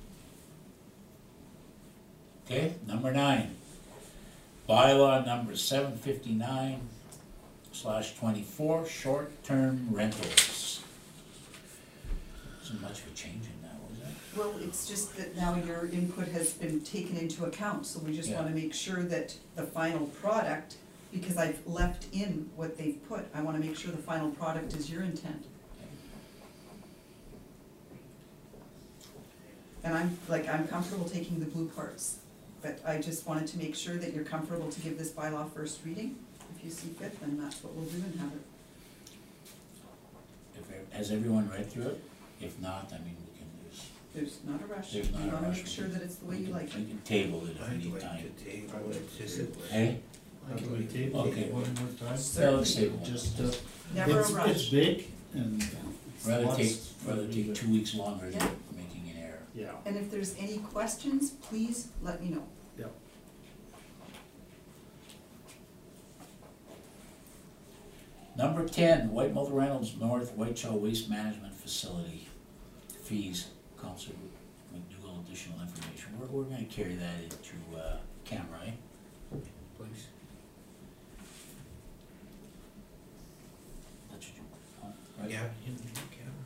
Okay, number nine. Bylaw number seven fifty-nine slash twenty-four, short-term rentals. Isn't much of a change in that, was it? Well, it's just that now your input has been taken into account, so we just Yeah. wanna make sure that the final product, because I've left in what they've put, I wanna make sure the final product is your intent. And I'm, like, I'm comfortable taking the blue parts, but I just wanted to make sure that you're comfortable to give this bylaw first reading. If you see fit, then that's what we'll do and have it. If, ev- has everyone read through it? If not, I mean, we can just. There's not a rush. There's not We a wanna rush. make sure that it's the way you like We it. can table it if we I'd need like time. to table it, is it? Hey? Can we table Okay. it one more time? So let's table it. Just, uh, Never a it's, it's rush. big and it's Rather lots take, of- rather take two weeks longer than Yeah. making an error. Yeah, And if there's any questions, please let me know. yeah. Number ten, White Mother Reynolds North White Shell Waste Management Facility. Fees, Counselor McDougal, additional information. We're, we're gonna carry that into, uh, camera, eh? Please. That's what you, want, right? Yeah. in the camera.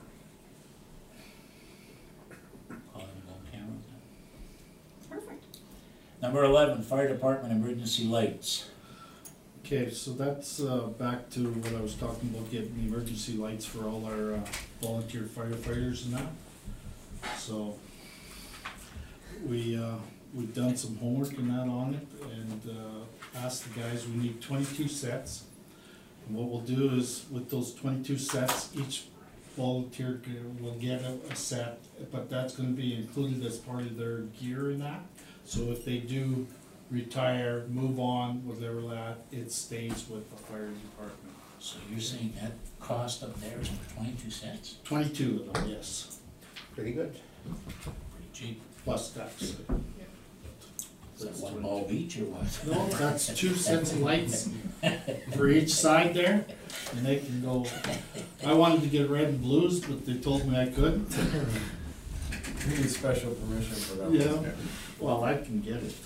Call it on camera. Perfect. Number eleven, Fire Department Emergency Lights. Okay, so that's, uh, back to what I was talking about, getting the emergency lights for all our, uh, volunteer firefighters and that. So, we, uh, we've done some homework and that on it, and, uh, asked the guys, we need twenty-two sets. And what we'll do is, with those twenty-two sets, each volunteer g- will get a, a set, but that's gonna be included as part of their gear in that. So if they do retire, move on, whatever that, it stays with the fire department. So you're saying that cost up there is for twenty-two cents? Twenty-two of them, yes, Pretty good. Pretty cheap. plus tax. Is that one ball beach or what? No, that's two sets of lights for each side there, and they can go, I wanted to get red and blues, but they told me I couldn't. We need special permission for that. Yeah. Well, I can get it.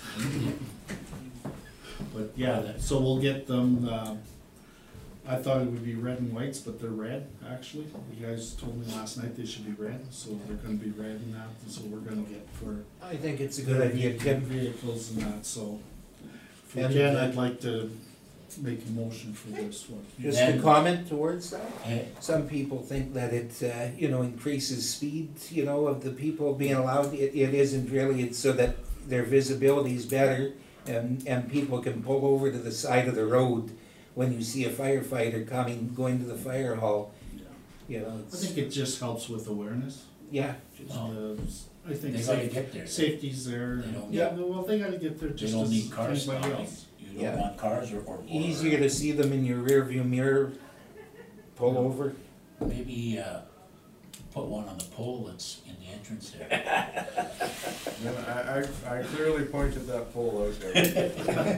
But yeah, that- so we'll get them, uh, I thought it would be red and whites, but they're red, actually. You guys told me last night they should be red, so they're gonna be red and that, and so we're gonna get for I think it's a good idea, Tim. vehicles and that, so. If we And, can, uh, I'd like to make a motion for this one. Just Then- a comment towards that. Eh, Some people think that it, uh, you know, increases speed, you know, of the people being allowed. It, it isn't really, it's so that their visibility is better and, and people can pull over to the side of the road when you see a firefighter coming, going to the fire hall, Yeah. you know, I it's, think it just helps with awareness. yeah. just- Oh. Uh, I think They gotta safe- get there. safety's there. They don't Yeah, well, they gotta get there They just don't as need cars anybody stopping. else. You Yeah. don't want cars or, or. or- Easier to see them in your rearview mirror, pull over. Maybe, uh, put one on the pole that's in the entrance there. Then I, I, I clearly pointed that pole out there.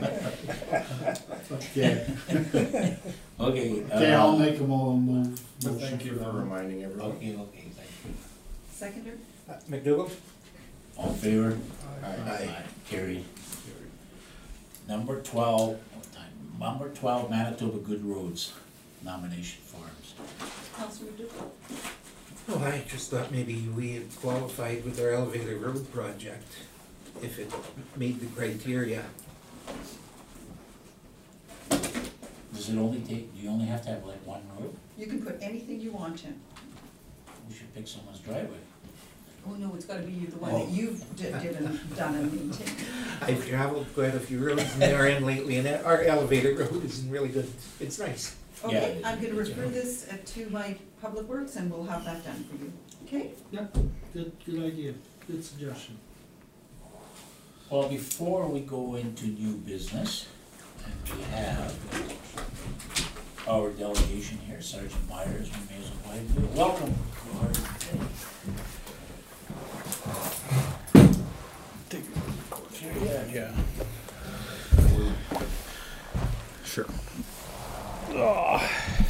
Okay, Okay. okay, I'll uh, make a mo- move. But motion thank you for that. reminding everyone. Okay, okay, thank you. Seconder? Uh, McDougal? All in favor? Aye. Carried. Number twelve, what time? Number twelve, Manitoba Good Roads nomination forms. Councilor McDougall? Oh, I just thought maybe we had qualified with our elevator road project, if it made the criteria. Does it only take, do you only have to have like one road? You can put anything you want in. We should pick someone's driveway. Oh, no, it's gotta be the one Oh. that you've d- did and done and maintained. I've traveled quite a few roads in there and lately, and our elevator road is really good. It's nice. Okay, Yeah. I'm gonna refer this uh, to my public works and we'll have that done for you, okay? Yeah, good, good idea, good suggestion. Well, before we go into new business, and we have our delegation here, Sergeant Myers, we may as well go ahead and do it. Welcome. Yeah. Sure. Oh.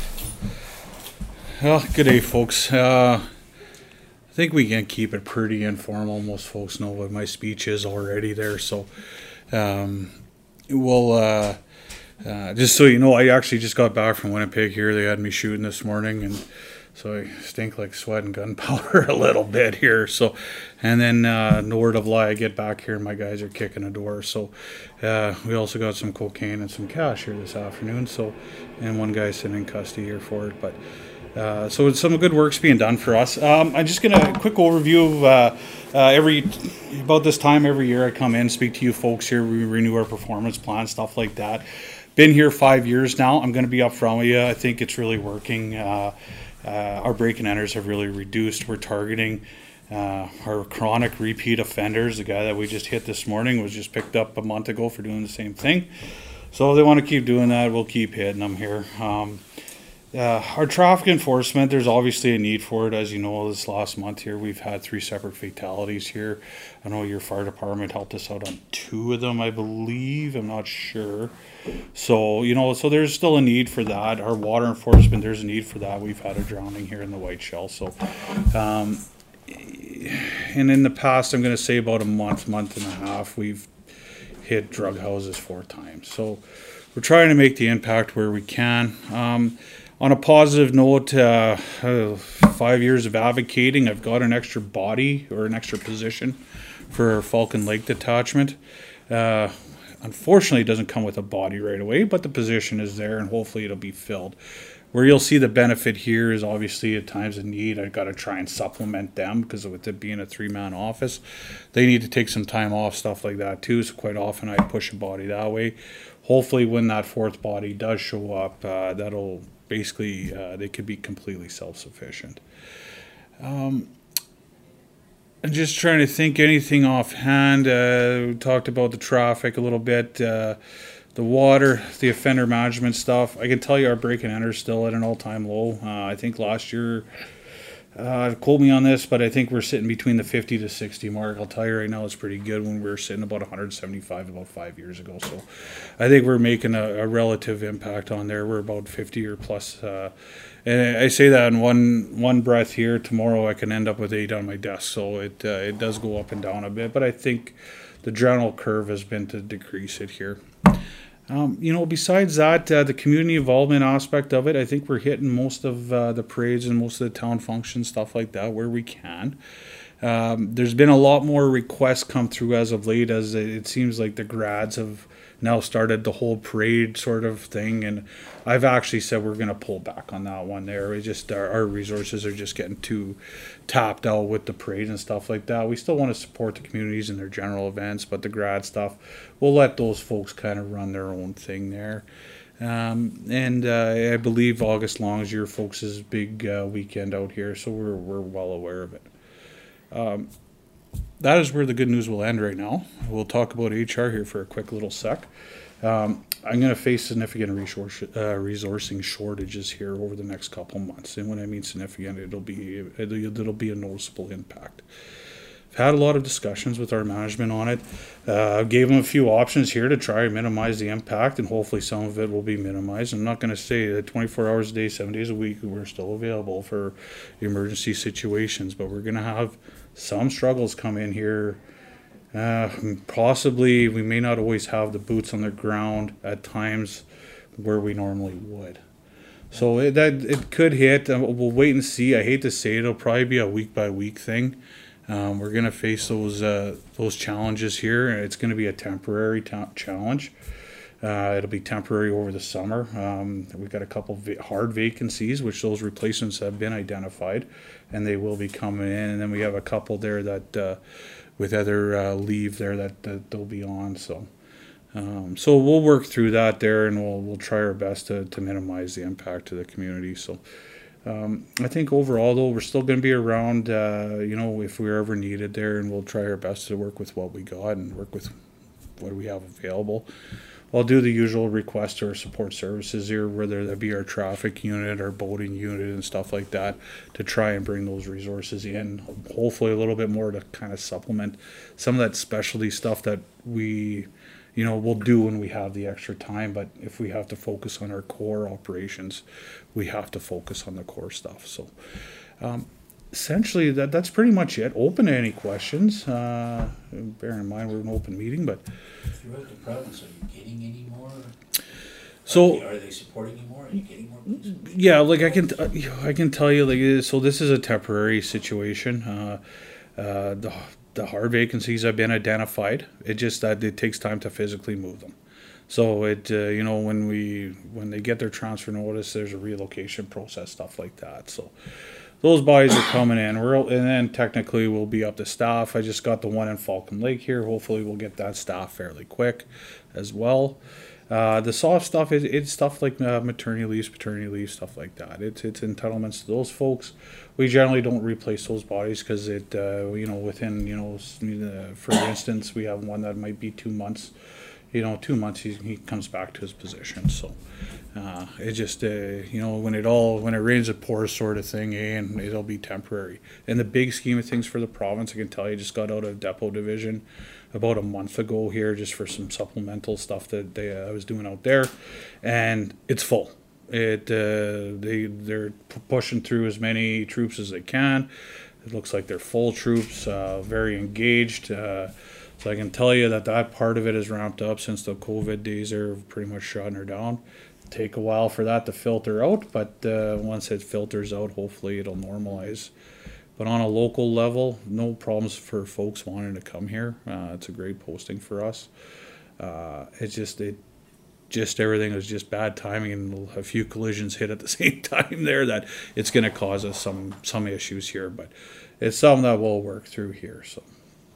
Well, good day, folks. Uh, I think we can keep it pretty informal. Most folks know what my speech is already there, so um, we'll. Uh, uh, just so you know, I actually just got back from Winnipeg here. They had me shooting this morning, and so I stink like sweat and gunpowder a little bit here. So, and then uh, no word of lie, I get back here and my guys are kicking a door. So, uh, we also got some cocaine and some cash here this afternoon. So, and one guy's sitting in custody here for it. But uh, so it's some good work's being done for us. Um, I'm just gonna a quick overview of uh, uh, every about this time every year I come in, speak to you folks here. We renew our performance plan, stuff like that. Been here five years now. I'm going to be upfront with you. I think it's really working. Uh, uh, our break and enters have really reduced. We're targeting uh, our chronic repeat offenders. The guy that we just hit this morning was just picked up a month ago for doing the same thing. So if they want to keep doing that, we'll keep hitting them here. Um, uh, our traffic enforcement, there's obviously a need for it. As you know, this last month here, we've had three separate fatalities here. I know your fire department helped us out on two of them, I believe. I'm not sure. So, you know, so there's still a need for that. Our water enforcement, there's a need for that. We've had a drowning here in the White Shell. So, um, and in the past, I'm going to say about a month, month and a half, we've hit drug houses four times. So we're trying to make the impact where we can. Um, on a positive note, uh, uh, five years of advocating, I've got an extra body or an extra position for Falcon Lake detachment. Uh, unfortunately, it doesn't come with a body right away, but the position is there and hopefully it'll be filled. Where you'll see the benefit here is obviously at times of need, I've got to try and supplement them because with it being a three-man office, they need to take some time off, stuff like that too. So quite often I push a body that way. Hopefully when that fourth body does show up, uh, that'll basically, uh, they could be completely self-sufficient. Um, I'm just trying to think anything offhand. Uh, we talked about the traffic a little bit. Uh, The water, the offender management stuff. I can tell you our break and enter is still at an all-time low. Uh, I think last year, uh, quote me on this, but I think we're sitting between the fifty to sixty mark. I'll tell you right now, it's pretty good when we were sitting about one hundred seventy-five about five years ago. So I think we're making a, a relative impact on there. We're about fifty or plus. Uh, and I say that in one one breath here. Tomorrow I can end up with eight on my desk. So it, uh, it does go up and down a bit, but I think the general curve has been to decrease it here. Um, you know, besides that, uh, the community involvement aspect of it, I think we're hitting most of uh, the parades and most of the town functions, stuff like that, where we can. Um, there's been a lot more requests come through as of late, as it seems like the grads have now started the whole parade sort of thing, and I've actually said we're going to pull back on that one there. We just our, our resources are just getting too tapped out with the parade and stuff like that. We still want to support the communities and their general events, but the grad stuff, we'll let those folks kind of run their own thing there. Um, and uh, I believe August Long is your folks' big uh, weekend out here, so we're we're well aware of it. Um, that is where the good news will end right now. We'll talk about H R here for a quick little sec. Um, I'm going to face significant resource, uh, resourcing shortages here over the next couple months. And when I mean significant, it'll be it'll, it'll be a noticeable impact. I've had a lot of discussions with our management on it. Uh, I gave them a few options here to try and minimize the impact, and hopefully some of it will be minimized. I'm not going to say that twenty-four hours a day, seven days a week, we're still available for emergency situations, but we're going to have some struggles come in here. Uh, possibly we may not always have the boots on the ground at times where we normally would. So it, that it could hit. Uh, we'll wait and see. I hate to say it, it'll probably be a week by week thing. Um, we're going to face those uh, those challenges here, and it's going to be a temporary ta- challenge. Uh, it'll be temporary over the summer. Um, we've got a couple va- hard vacancies, which those replacements have been identified, and they will be coming in. And then we have a couple there that, uh, with other uh, leave there that, that they'll be on. So, um, so we'll work through that there, and we'll we'll try our best to, to minimize the impact to the community. So, um, I think overall though we're still going to be around. Uh, you know, if we're ever needed there, and we'll try our best to work with what we got and work with what we have available. I'll do the usual request to our support services here, whether that be our traffic unit, our boating unit, and stuff like that, to try and bring those resources in. Hopefully, a little bit more to kind of supplement some of that specialty stuff that we, you know, we'll do when we have the extra time. But if we have to focus on our core operations, we have to focus on the core stuff. So, um, essentially, that that's pretty much it. Open to any questions. Uh, bear in mind we're an open meeting, but. Throughout the province, are you getting any more? So- Are they, are they supporting you more? Are you getting more police? Yeah, like I can, uh, I can tell you, like uh, so. This is a temporary situation. Uh, uh, the the hard vacancies have been identified. It just that it takes time to physically move them. So it, uh, you know, when we when they get their transfer notice, there's a relocation process, stuff like that. So those bodies are coming in. We're and then technically we'll be up to staff. I just got the one in Falcon Lake here. Hopefully we'll get that staff fairly quick, as well. Uh, the soft stuff is it's stuff like uh, maternity leave, paternity leave, stuff like that. It's it's entitlements to those folks. We generally don't replace those bodies because it uh, you know within you know uh, for instance we have one that might be two months. You know, two months he, he comes back to his position. So uh, it just uh, you know when it all when it rains it pours sort of thing, eh, and it'll be temporary. In the big scheme of things for the province, I can tell you, just got out of depot division about a month ago here, just for some supplemental stuff that they, uh, I was doing out there, and it's full. It uh, they they're p- pushing through as many troops as they can. It looks like they're full troops, uh, very engaged. Uh, So I can tell you that that part of it is ramped up since the COVID days are pretty much shutting her down. Take a while for that to filter out, but uh, once it filters out, hopefully it'll normalize. But on a local level, no problems for folks wanting to come here. Uh, it's a great posting for us. Uh, it's just it, just everything was just bad timing, and a few collisions hit at the same time there that it's going to cause us some some issues here. But it's something that we'll work through here. So.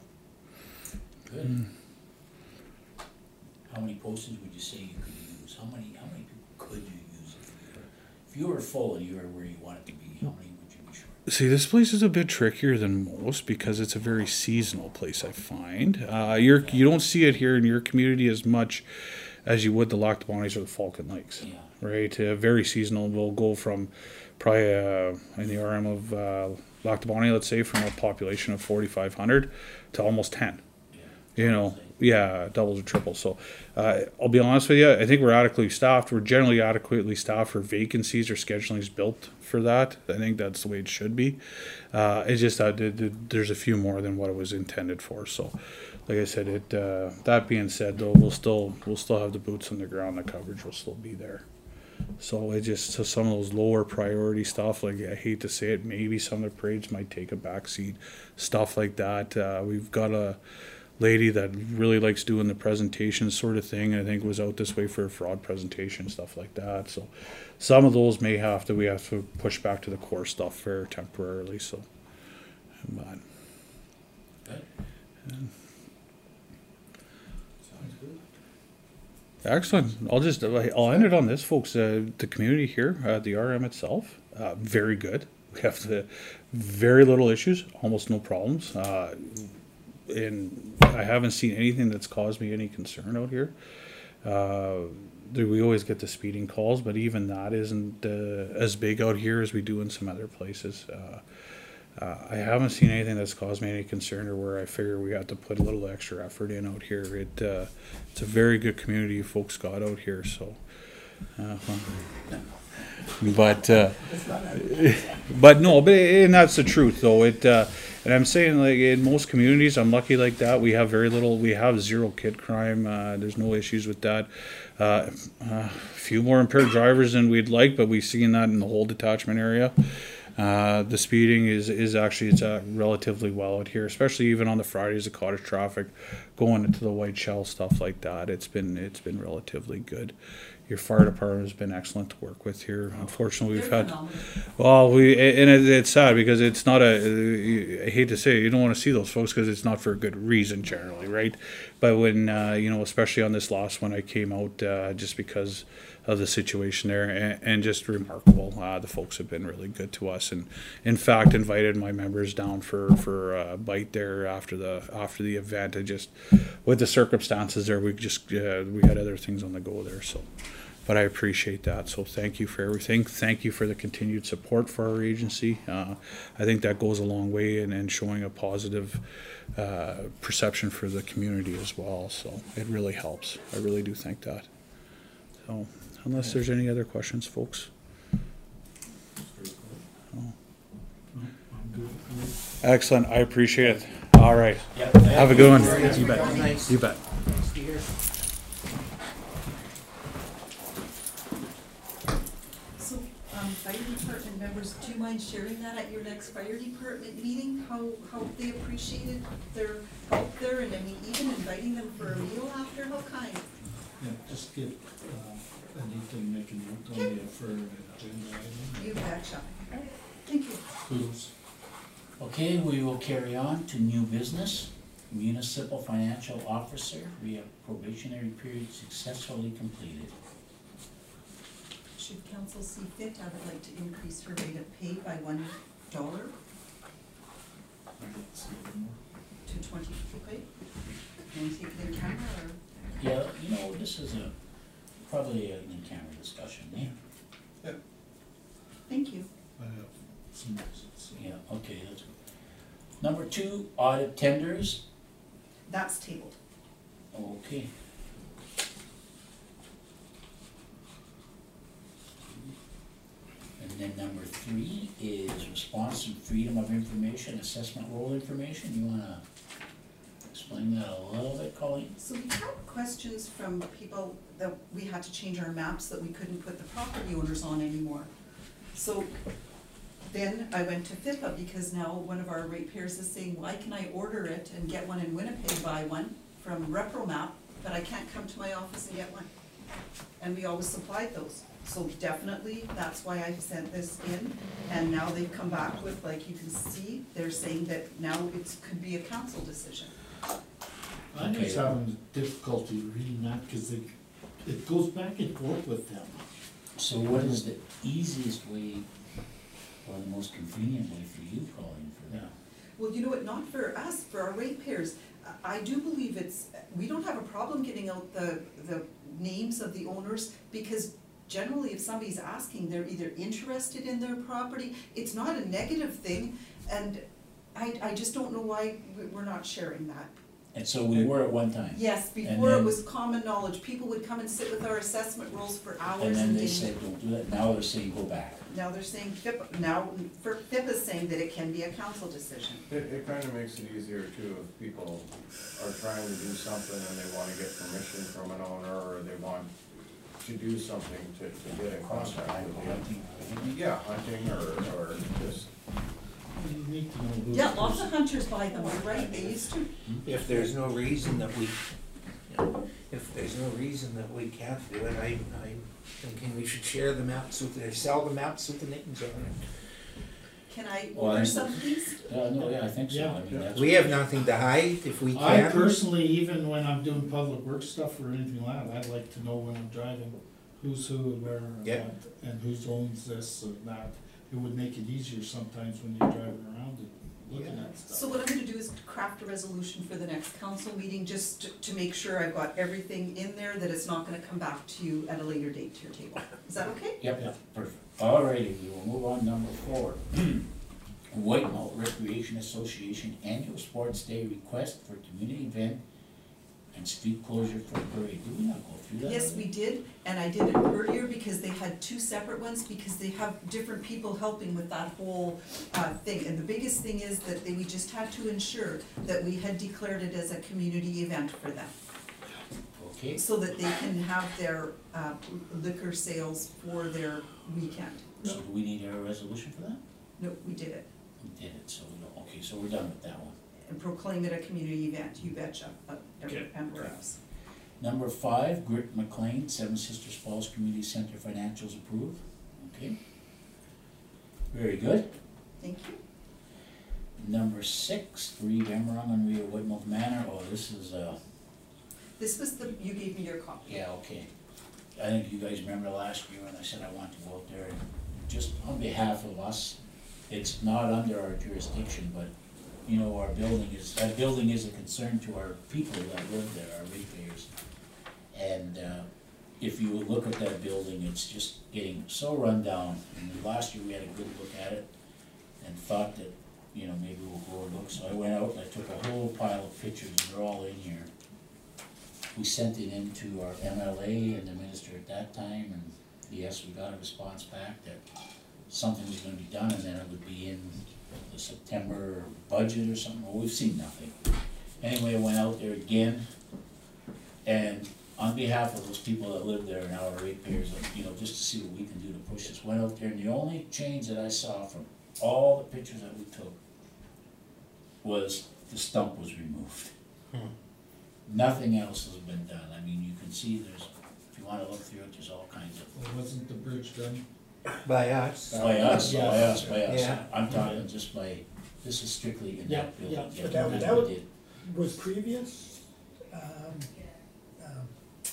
Good. How many postings would you say you could use? How many, how many people could you use if you were, if you were full and you were where you wanted to be? How many would you be short? See, this place is a bit trickier than most because it's a very seasonal place, I find. Uh, you're, you don't see it here in your community as much as you would the Lac des Bonnies or the Falcon Lakes, Yeah. right? Uh, very seasonal. We'll go from probably uh, in the R M of uh, Lac des Bonnies, let's say, from a population of forty-five hundred to almost ten. Yeah. You know, yeah, doubles or triples. So uh, I'll be honest with you, I think we're adequately staffed. We're generally adequately staffed for vacancies or scheduling is built for that. I think that's the way it should be. Uh, it's just that there's a few more than what it was intended for. So, like I said, it. Uh, that being said, though, we'll still we'll still have the boots on the ground. The coverage will still be there. So it just so some of those lower priority stuff, like I hate to say it, maybe some of the parades might take a backseat, stuff like that. Uh, we've got a lady that really likes doing the presentation sort of thing. I think was out this way for a fraud presentation, stuff like that. So some of those may have to we have to push back to the core stuff for temporarily. So, but Good. Sounds good. excellent. I'll just I'll end it on this, folks. Uh, the community here, uh, the R M itself, uh, very good. We have the very little issues, almost no problems. Uh, and I haven't seen anything that's caused me any concern out here. Uh, there, we always get the speeding calls, but even that isn't uh, as big out here as we do in some other places. Uh, uh, I haven't seen anything that's caused me any concern or where I figure we have to put a little extra effort in out here. It uh, it's a very good community you folks got out here, so. Uh, but uh, but no, but and that's the truth though. It uh, and I'm saying like in most communities, I'm lucky like that. We have very little. We have zero kid crime. Uh, there's no issues with that. Uh, a few more impaired drivers than we'd like, but we've seen that in the whole detachment area. Uh, the speeding is is actually it's uh, relatively well out here, especially even on the Fridays, the cottage traffic, going into the White Shell stuff like that. It's been it's been relatively good. your fire department has been excellent to work with here. Unfortunately, we've They're had, phenomenal. well, we, and it, it's sad because it's not a, I hate to say it, you don't want to see those folks because it's not for a good reason generally, right? But when, uh, you know, especially on this last one, I came out, uh, just because of the situation there, and, and just remarkable. Uh, the folks have been really good to us, and in fact, invited my members down for for a bite there after the after the event. I just, with the circumstances there, we just uh, we had other things on the go there. So, but I appreciate that. So thank you for everything. Thank you for the continued support for our agency. Uh, I think that goes a long way in, in showing a positive uh, perception for the community as well. So it really helps. I really do think that. So. Unless there's any other questions, folks. Oh. No, I'm good. Excellent, I appreciate it. All right, Yep. have a good one. Very You bet. nice. You bet. Nice to hear. So, um, fire department members, do you mind sharing that at your next fire department meeting? How, how they appreciated their help there, and I mean, even inviting them for a meal after, how kind? Yeah, just get, uh, I need to make a note on there for an agenda item. You betcha. Thank you. Kudos. Okay, we will carry on to new business. Municipal financial officer, we have probationary period successfully completed. Should council see fit, I would like to increase her rate of pay by one dollar Let's see one more. to twenty, okay? Can you take it in camera or? Yeah, you know, this is a, probably an in-camera discussion, yeah? Thank you. I have some notes, so. Yeah, okay, that's good. Number two, audit tenders, That's tabled. okay. And then number three is response and freedom of information, assessment role information. You wanna explain that a little bit, Colleen? So we had questions from people that we had to change our maps, that we couldn't put the property owners on anymore. So then I went to FIPA, because now one of our ratepayers is saying, why can I order it and get one in Winnipeg, buy one from ReproMap, but I can't come to my office and get one? And we always supplied those. So definitely, that's why I sent this in, and now they've come back with, like you can see, they're saying that now it could be a council decision. I'm Okay. just having difficulty reading that because it, it goes back and forth with them. So what is the easiest way, or the most convenient way for you, Colleen, for that? Well, you know what, not for us, for our ratepayers. I I do believe it's, we don't have a problem giving out the, the names of the owners, because generally if somebody's asking, they're either interested in their property, it's not a negative thing, and I, I just don't know why we- we're not sharing that. And so we were at one time? Yes, And before it then- was common knowledge, people would come and sit with our assessment rolls for hours And and then they days. said, don't do that, now they're saying go back. Now they're saying FIPA, now for FIPA's saying that it can be a council decision. It, it kinda makes it easier too, if people are trying to do something and they wanna get permission from an owner, or they want to do something to, to get in Cross contact with hunting, the, yeah, hunting or, or just, You need to know who's. Yeah, lots of hunters buy them, you're right, they used to. If there's no reason that we, you know, if there's no reason that we can't do it, I, I'm thinking we should share the maps with, the sell the maps with the names on it. Can I Well, I order think- some, please? Yeah, no, yeah, I think so, Yeah, I mean, yeah. that's. We have nothing to hide if we I can. personally, even when I'm doing public work stuff or anything like that, I'd like to know when I'm driving, who's who and where and Yeah. what, and who owns this and that. It would make it easier sometimes when you're driving around and looking Yeah. at stuff. So what I'm gonna do is craft a resolution for the next council meeting, just to- to make sure I've got everything in there, that it's not gonna come back to you at a later date to your table. Is that okay? Yep, yep, perfect. Alrighty, we will move on, number four. Whitemount Recreation Association Annual Sports Day Request for Community Event and Street Closure for Parade. Did we not go through that? Yes, we did, and I did it earlier because they had two separate ones, because they have different people helping with that whole uh, thing. And the biggest thing is that they, we just had to ensure that we had declared it as a community event for them, Okay, so that they can have their uh, liquor sales for their weekend. so do we need a resolution for that? No, we did it, We did it, so we don't, okay, so we're done with that one. and proclaim it a community event, you betcha, uh, Okay. and where else. Number five, Grit McLean, Seven Sisters Falls Community Center financials approved. Okay. Very good. Thank you. Number six, three Emerald and Rio Woodmouth Manor. Oh, this is, uh, This was the, you gave me your copy. yeah, okay. I think you guys remember last year when I said I want to go out there and just on behalf of us, it's not under our jurisdiction, but, you know, our building is, that building is a concern to our people that live there, our ratepayers. And, uh, if you look at that building, it's just getting so run down. And last year we had a good look at it and thought that, you know, maybe we'll go and look. So I went out and I took a whole pile of pictures, they're all in here. We sent it in to our M L A and the minister at that time, and yes, we got a response back that something was gonna be done, and then it would be in the September budget or something. Well, we've seen nothing. Anyway, I went out there again, and on behalf of those people that live there and our ratepayers, you know, just to see what we can do to push this, went out there, and the only change that I saw from all the pictures that we took was the stump was removed. Hmm. Nothing else has been done. I mean, you can see there's, if you wanna look through it, there's all kinds of, Well, wasn't the bridge done? By us. by us, by us, by us. Yeah. I'm talking just by, this is strictly in Yeah, that building. yeah, Yeah, but that- that's that what was- we did. Was previous, um, um,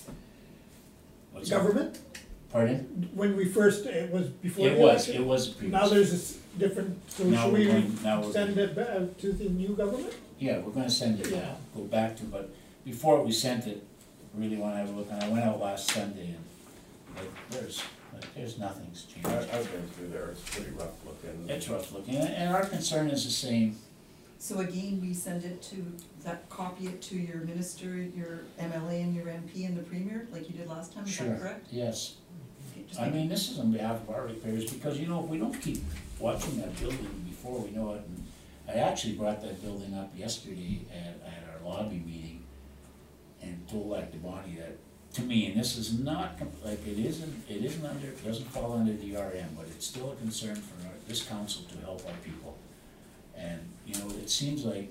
What's that? government, Pardon? when we first, it was before the It was, election? it was previous. Now there's a s- different, so Now should we're we going- now we're send it back to the new government? Yeah, we're gonna send it, Yeah. yeah, go back to, but before we sent it, really wanna have a look, and I went out last Sunday and, like, there's, like, there's nothing's changed. I, I've been through there, it's pretty rough looking. It's rough looking, and and our concern is the same. So again, we send it to, that, copy it to your minister, your M L A and your M P and the premier, like you did last time, is Sure. that correct? Yes, Okay, just I make- mean, this is on behalf of our repairs, because, you know, if we don't keep watching that building before we know it, and I actually brought that building up yesterday at, at our lobby meeting and told like Devani that, to me, and this is not, com- like, it isn't, it isn't under, it doesn't fall under the R M, but it's still a concern for our, this council to help our people. And, you know, it seems like,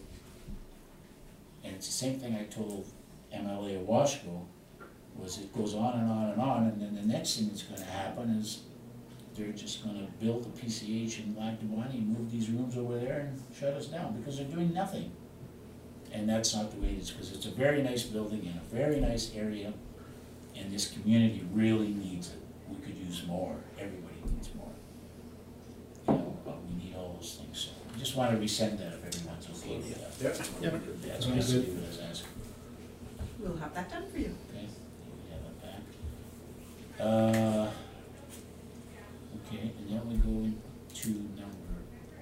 and it's the same thing I told M L A of Washco, was it goes on and on and on, and then the next thing that's gonna happen is they're just gonna build a P C H in Lactawani and move these rooms over there and shut us down, because they're doing nothing. And that's not the way it is, because it's a very nice building in a very nice area, and this community really needs it. We could use more, everybody needs more. You know, but we need all those things, so I just wanna resend that if everyone's okay with that. Yep. Yep. That's what I see what I was asking. We'll have that done for you. Okay, we have that back. Uh, okay, and then we go into number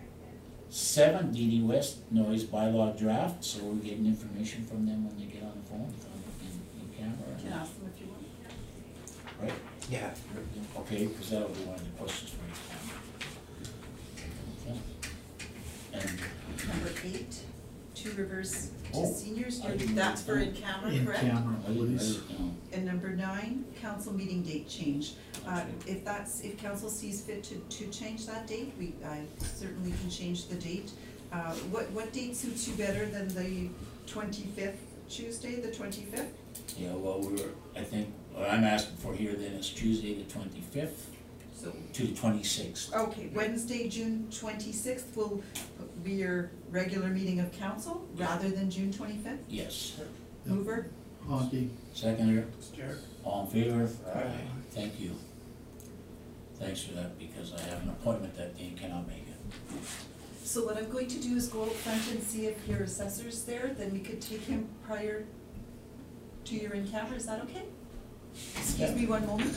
seven, D D West noise bylaw draft, so we're getting information from them when they get on the phone, from, in, in camera. You can ask them if you want. Right? Yeah. Okay, because that'll be one of the questions for you. Okay. And, Number eight, Two Rivers to Oh, seniors, I didn't that's for know. in camera, In correct? camera, I didn't write please. it down. And number nine, council meeting date change. Uh, Okay. if that's, if council sees fit to, to change that date, we, I certainly can change the date. Uh, what, what date suits you better than the twenty-fifth, Tuesday, the twenty-fifth? Yeah, well, we were, I think, what I'm asking for here then is Tuesday the twenty-fifth So, to the twenty-sixth. okay, Wednesday, June twenty-sixth will be your regular meeting of council, rather than June twenty-fifth? Yes. Mover? Honky. Seconder, Jared. all in favor? Aye. Thank you. Thanks for that, because I have an appointment that day and cannot make it. So what I'm going to do is go out front and see if your assessor's there, then we could take him prior to your encounter, is that okay? Excuse Yeah. me one moment.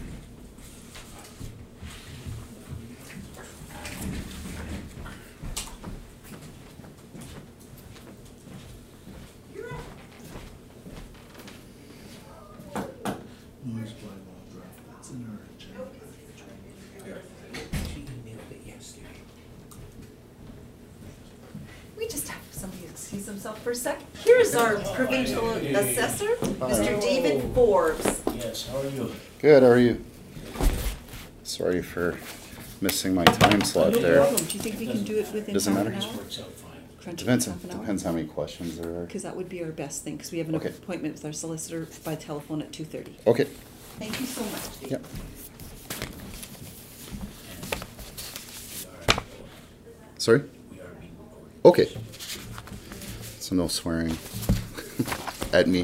You're up. Noise bylaw draft, that's in our agenda. She emailed it yesterday. We just have somebody excuse himself for a sec. Here's our provincial assessor, Mister David Forbes. Yes, how are you? Good, how are you? Sorry for missing my time slot No there. problem. Do you think we can do it within Doesn't half an matter. hour? This works out fine. crunch it in Depends, half an hour? depends how many questions there are. Because that would be our best thing, because we have an Okay. appointment with our solicitor by telephone at two thirty. Okay, Thank you so much, Dave. yep. And we are, Sorry? we are being recorded. Okay. So no swearing at me.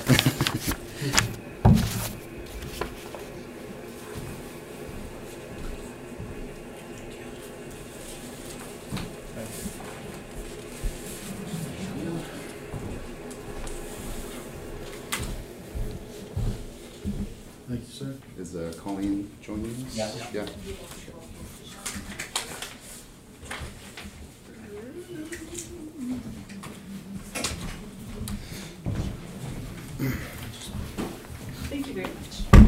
Thank you, sir. Is uh, Colleen joining us? Yeah. Yeah. Thank you very much.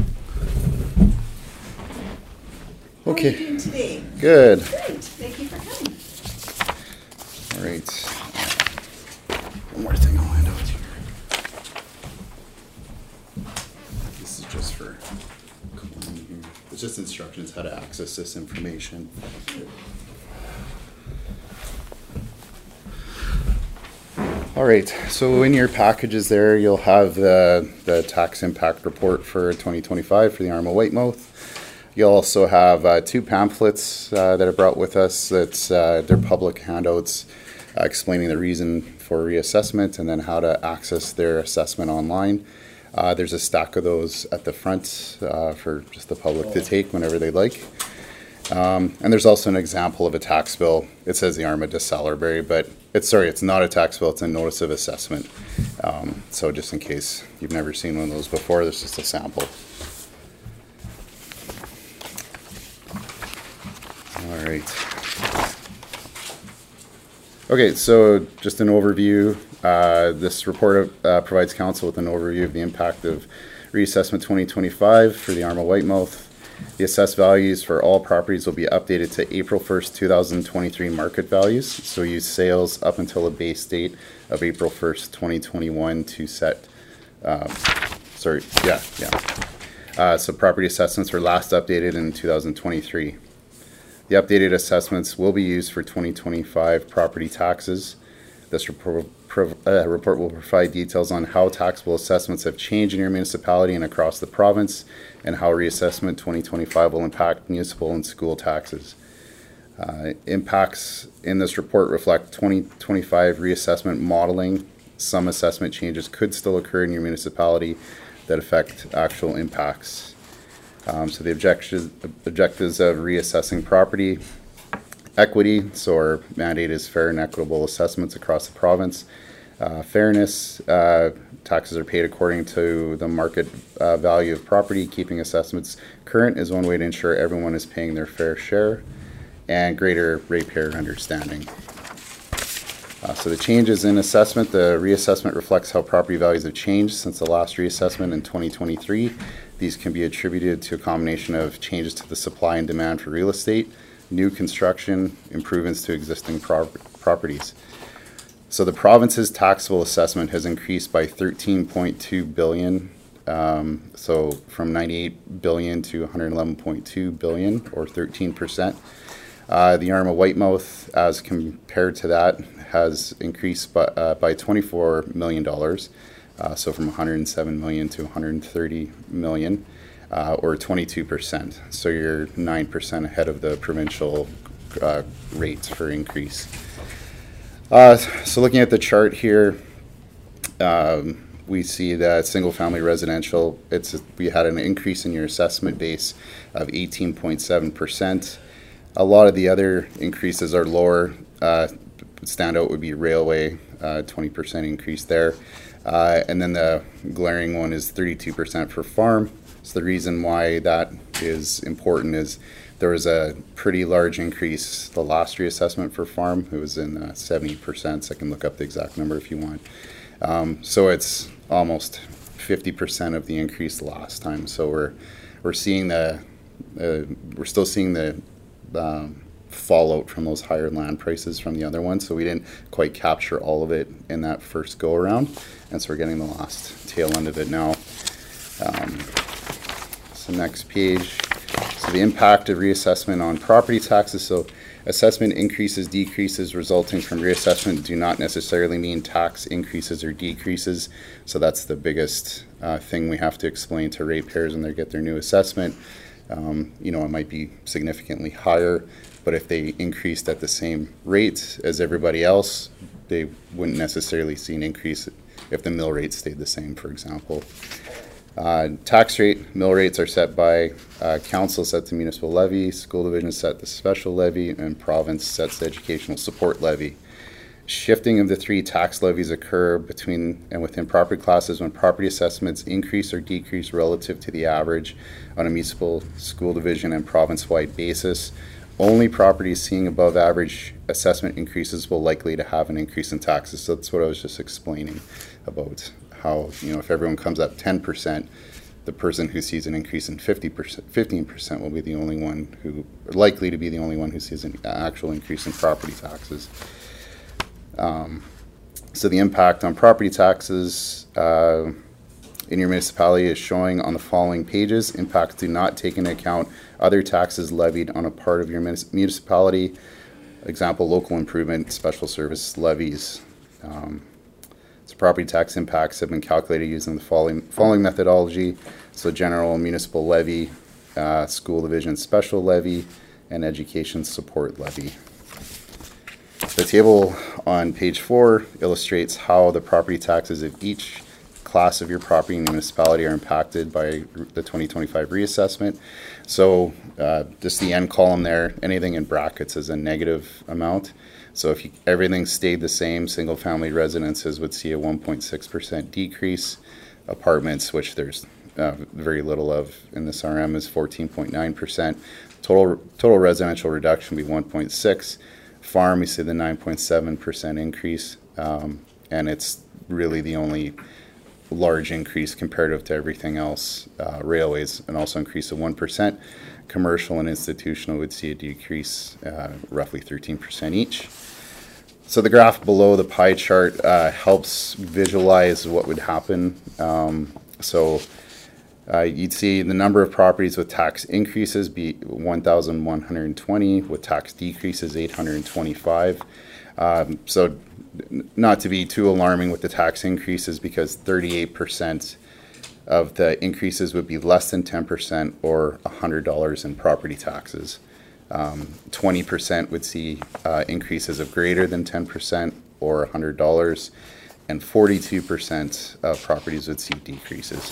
Okay. How are you doing today? Good. Great, thank you for coming. All right. One more thing I'll hand out to you. This is just for Colleen here. It's just instructions how to access this information. All right, so in your packages there, you'll have the, the tax impact report for twenty twenty-five for the Arma Whitemouth. You'll also have uh, two pamphlets uh, that are brought with us. That's uh, they're public handouts uh, explaining the reason for reassessment and then how to access their assessment online. Uh, there's a stack of those at the front uh, for just the public to take whenever they like. Um, and there's also an example of a tax bill. It says the Arma de Salaberry, but it's sorry, it's not a tax bill. It's a notice of assessment. Um, so just in case you've never seen one of those before, there's just a sample. All right. Okay, so just an overview. Uh, this report uh, provides council with an overview of the impact of reassessment twenty twenty-five for the Arma Whitemouth. The assessed values for all properties will be updated to April first, two thousand twenty-three market values. So use sales up until a base date of April first, twenty twenty-one to set, uh, sorry, yeah, yeah. Uh, so property assessments were last updated in two thousand twenty-three. The updated assessments will be used for twenty twenty-five property taxes. This report, uh, report will provide details on how taxable assessments have changed in your municipality and across the province, and how reassessment twenty twenty-five will impact municipal and school taxes. Uh, impacts in this report reflect twenty twenty-five reassessment modeling. Some assessment changes could still occur in your municipality that affect actual impacts. Um, so the objectives, objectives of reassessing property equity, so our mandate is fair and equitable assessments across the province. Uh, fairness, uh, taxes are paid according to the market uh, value of property. Keeping assessments current is one way to ensure everyone is paying their fair share. And greater ratepayer understanding. Uh, so the changes in assessment, the reassessment reflects how property values have changed since the last reassessment in twenty twenty-three. These can be attributed to a combination of changes to the supply and demand for real estate, new construction, improvements to existing pro properties. So the province's taxable assessment has increased by thirteen point two billion dollars, um, so from ninety-eight billion dollars to one hundred eleven point two billion dollars, or thirteen percent. Uh, the Arma Whitemouth, as compared to that, has increased by, uh, by twenty-four million dollars, uh, so from one hundred seven million dollars to one hundred thirty million dollars, uh, or twenty-two percent. So you're nine percent ahead of the provincial uh, rates for increase. Uh, so looking at the chart here, um, we see that single-family residential, it's we had an increase in your assessment base of eighteen point seven percent. A lot of the other increases are lower. Uh, standout would be railway, uh, twenty percent increase there. Uh, and then the glaring one is thirty-two percent for farm. So the reason why that is important is there was a pretty large increase the last reassessment for farm. It was in uh, seventy percent. So I can look up the exact number if you want. Um, so it's almost fifty percent of the increase last time. So we're we're seeing the uh, we're still seeing the um, fallout from those higher land prices from the other one. So we didn't quite capture all of it in that first go around, and so we're getting the last tail end of it now. Um, so next page. So the impact of reassessment on property taxes. So Assessment increases, decreases resulting from reassessment do not necessarily mean tax increases or decreases. So that's the biggest uh, thing we have to explain to ratepayers when they get their new assessment. Um, you know, it might be significantly higher, but if they increased at the same rate as everybody else, they wouldn't necessarily see an increase if the mill rate stayed the same, for example. Uh, tax rate, mill rates are set by uh, council set the municipal levy, school division set the special levy, and province sets the educational support levy. Shifting of the three tax levies occur between and within property classes when property assessments increase or decrease relative to the average on a municipal, school division, and province-wide basis. Only properties seeing above average assessment increases will likely to have an increase in taxes. So that's what I was just explaining about how, you know, if everyone comes up ten percent, the person who sees an increase in fifty percent, fifteen percent will be the only one who, likely to be the only one who sees an actual increase in property taxes. Um, so the impact on property taxes uh, in your municipality is showing on the following pages. Impacts do not take into account other taxes levied on a part of your municipality. Example, local improvement, special service levies. Um, so property tax impacts have been calculated using the following, following methodology. So general municipal levy, uh, school division special levy, and education support levy. The table on page four illustrates how the property taxes of each class of your property in the municipality are impacted by the twenty twenty-five reassessment. So uh, just the end column there, anything in brackets is a negative amount. So if you, everything stayed the same, single family residences would see a one point six percent decrease. Apartments, which there's uh, very little of in this R M, is fourteen point nine percent. Total, total residential reduction would be one point six. Farm, we see the nine point seven percent increase, um, and it's really the only large increase comparative to everything else. Uh, railways, an also increase of one percent. Commercial and institutional would see a decrease, uh, roughly thirteen percent each. So the graph below the pie chart uh, helps visualize what would happen. Um, so uh, you'd see the number of properties with tax increases be one thousand one hundred twenty, with tax decreases eight hundred twenty-five. Um, so not to be too alarming with the tax increases, because thirty-eight percent of the increases would be less than ten percent or one hundred dollars in property taxes. Um, twenty percent would see uh, increases of greater than ten percent or one hundred dollars, and forty-two percent of properties would see decreases.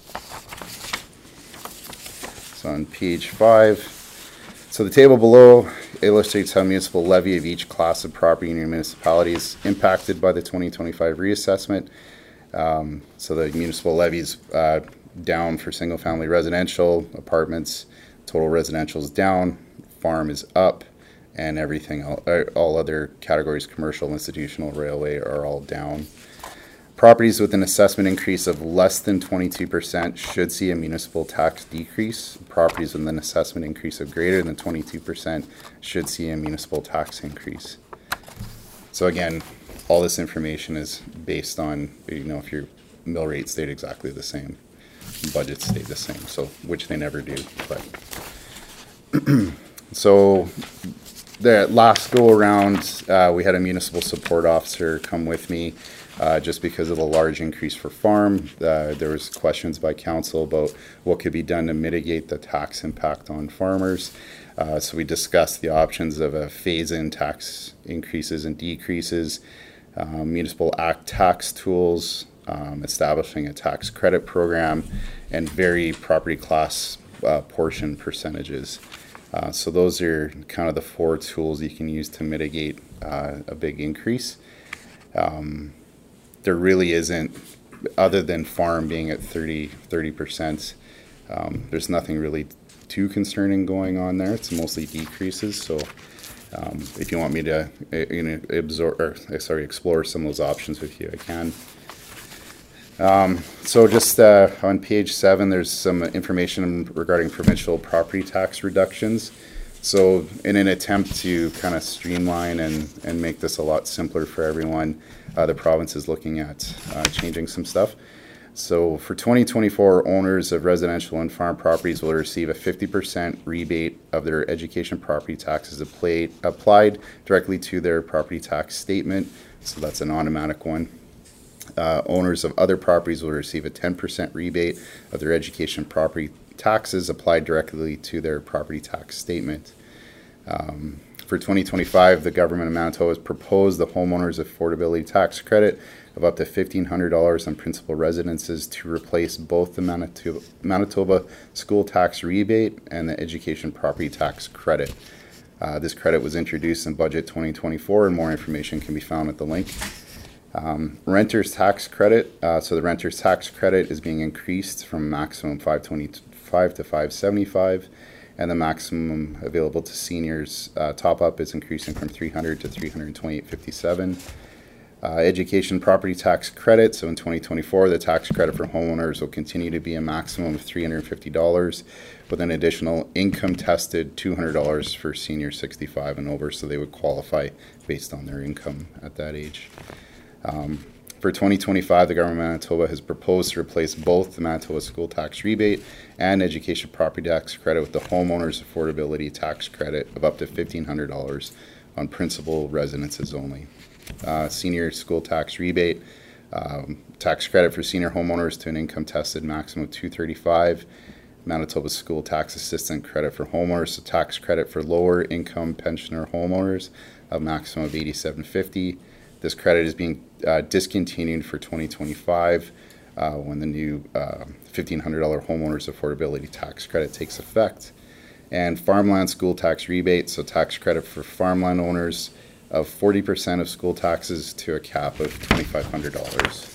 So on page five, so the table below illustrates how municipal levy of each class of property in your municipality is impacted by the twenty twenty-five reassessment. Um, so the municipal levies uh, down for single family residential, apartments, total residential is down, farm is up, and everything, all, all other categories, commercial, institutional, railway, are all down. Properties with an assessment increase of less than twenty-two percent should see a municipal tax decrease. Properties with an assessment increase of greater than twenty-two percent should see a municipal tax increase. So again, all this information is based on, you know, if your mill rate stayed exactly the same, budget stayed the same, so which they never do. But so the last go around, uh, we had a municipal support officer come with me. Uh, just because of the large increase for farm, uh, there was questions by council about what could be done to mitigate the tax impact on farmers. Uh, so we discussed the options of a phase-in tax increases and decreases, um, municipal act tax tools, um, establishing a tax credit program, and vary property class uh, portion percentages. Uh, so those are kind of the four tools you can use to mitigate uh, a big increase. Um, There really isn't, other than farm being at thirty percent, um, there's nothing really too concerning going on there. It's mostly decreases. So um, if you want me to uh, you know, absorb, or, uh, sorry, explore some of those options with you, I can. Um, so just uh, on page seven, there's some information regarding provincial property tax reductions. So in an attempt to kind of streamline and, and make this a lot simpler for everyone, uh, the province is looking at uh, changing some stuff. So for twenty twenty-four, owners of residential and farm properties will receive a fifty percent rebate of their education property taxes applied, applied directly to their property tax statement. So that's an automatic one. Uh, owners of other properties will receive a ten percent rebate of their education property taxes applied directly to their property tax statement. Um, for twenty twenty-five, the government of Manitoba has proposed the homeowners affordability tax credit of up to fifteen hundred dollars on principal residences to replace both the Manitoba, Manitoba school tax rebate and the education property tax credit. Uh, this credit was introduced in budget twenty twenty-four, and more information can be found at the link. Um, renter's tax credit. Uh, so the renter's tax credit is being increased from maximum five twenty-five to five seventy-five, and the maximum available to seniors uh, top up is increasing from three hundred to three hundred twenty-eight fifty-seven. Uh, education property tax credit. So in twenty twenty-four, the tax credit for homeowners will continue to be a maximum of three hundred fifty dollars, with an additional income tested two hundred dollars for seniors sixty-five and over, so they would qualify based on their income at that age. Um, for twenty twenty-five, the government of Manitoba has proposed to replace both the Manitoba school tax rebate and education property tax credit with the homeowners affordability tax credit of up to fifteen hundred dollars on principal residences only. Uh, senior school tax rebate, um, tax credit for senior homeowners to an income tested maximum of two hundred thirty-five dollars. Manitoba school tax assistant credit for homeowners, so tax credit for lower income pensioner homeowners, a maximum of eighty-seven fifty. This credit is being uh, discontinued for twenty twenty-five uh, when the new uh, fifteen hundred dollars homeowners affordability tax credit takes effect. And farmland school tax rebate, so tax credit for farmland owners of forty percent of school taxes to a cap of twenty-five hundred dollars.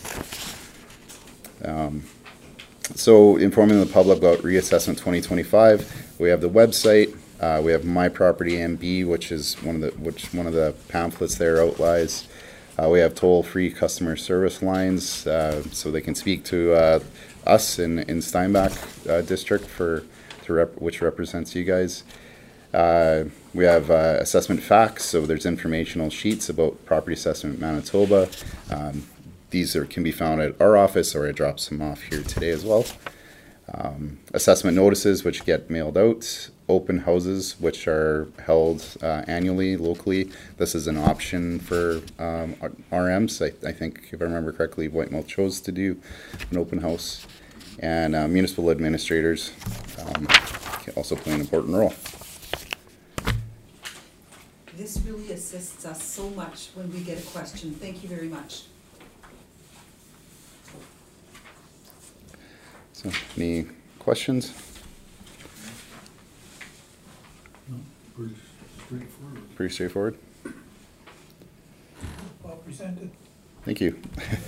Um, so informing the public about reassessment twenty twenty-five, we have the website, uh, we have My Property M B, which is one of the which one of the pamphlets there outlines. Uh, we have toll-free customer service lines, uh, so they can speak to uh, us in in Steinbach uh, district for to rep, which represents you guys. Uh, we have uh, assessment facts, so there's informational sheets about property assessment Manitoba. Um, these are, can be found at our office, or I dropped some off here today as well. Um, assessment notices, which get mailed out. Open houses, which are held uh, annually, locally. This is an option for um, R Ms. I, I think, if I remember correctly, Whitemouth chose to do an open house. And uh, municipal administrators um, can also play an important role. This really assists us so much when we get a question. Thank you very much. So, any questions? No, pretty straightforward. Pretty straightforward. Well presented. Thank you.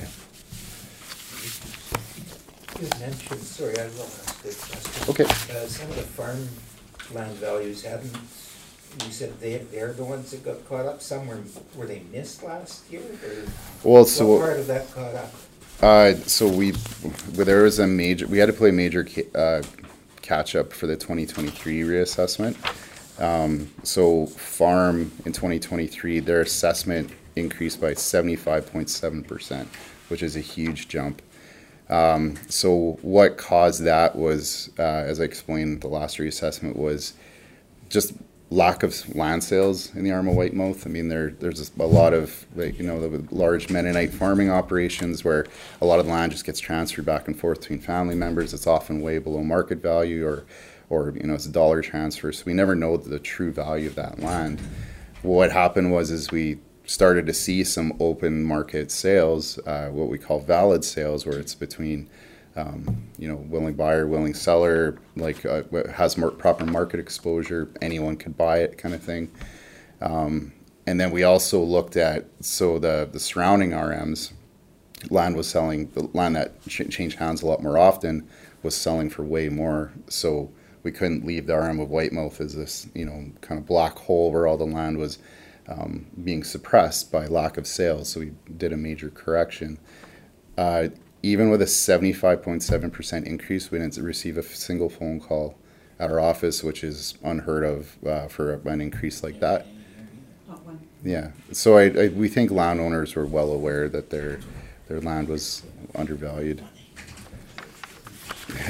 You had mentioned, sorry, I will ask this question. Okay. Uh, some of the farmland values hadn't, you said they, they're the ones that got caught up. Some were, were they missed last year? Or Well, so what part of that caught up? Uh, so we, well, there was a major, we had to play a major ca- uh, catch up for the twenty twenty-three reassessment. Um, so farm in twenty twenty-three, their assessment increased by seventy-five point seven percent, which is a huge jump. Um, so what caused that was, uh, as I explained, the last reassessment was just lack of land sales in the Arm of Whitemouth. I mean, there there's a lot of, like, you know, the large Mennonite farming operations where a lot of the land just gets transferred back and forth between family members. It's often way below market value, or, or you know, it's a dollar transfer. So we never know the true value of that land. What happened was is we started to see some open market sales, uh, what we call valid sales, where it's between Um, you know, willing buyer, willing seller, like uh, has more proper market exposure, anyone could buy it, kind of thing. Um, and then we also looked at, so the the surrounding R Ms, land was selling, the land that ch- changed hands a lot more often was selling for way more. So we couldn't leave the Arm of Whitemouth as this, you know, kind of black hole where all the land was um, being suppressed by lack of sales. So we did a major correction. Uh, Even with a seventy-five point seven percent increase, we didn't receive a single phone call at our office, which is unheard of uh, for an increase like that. Not one. Yeah, so I, I we think landowners were well aware that their their land was undervalued.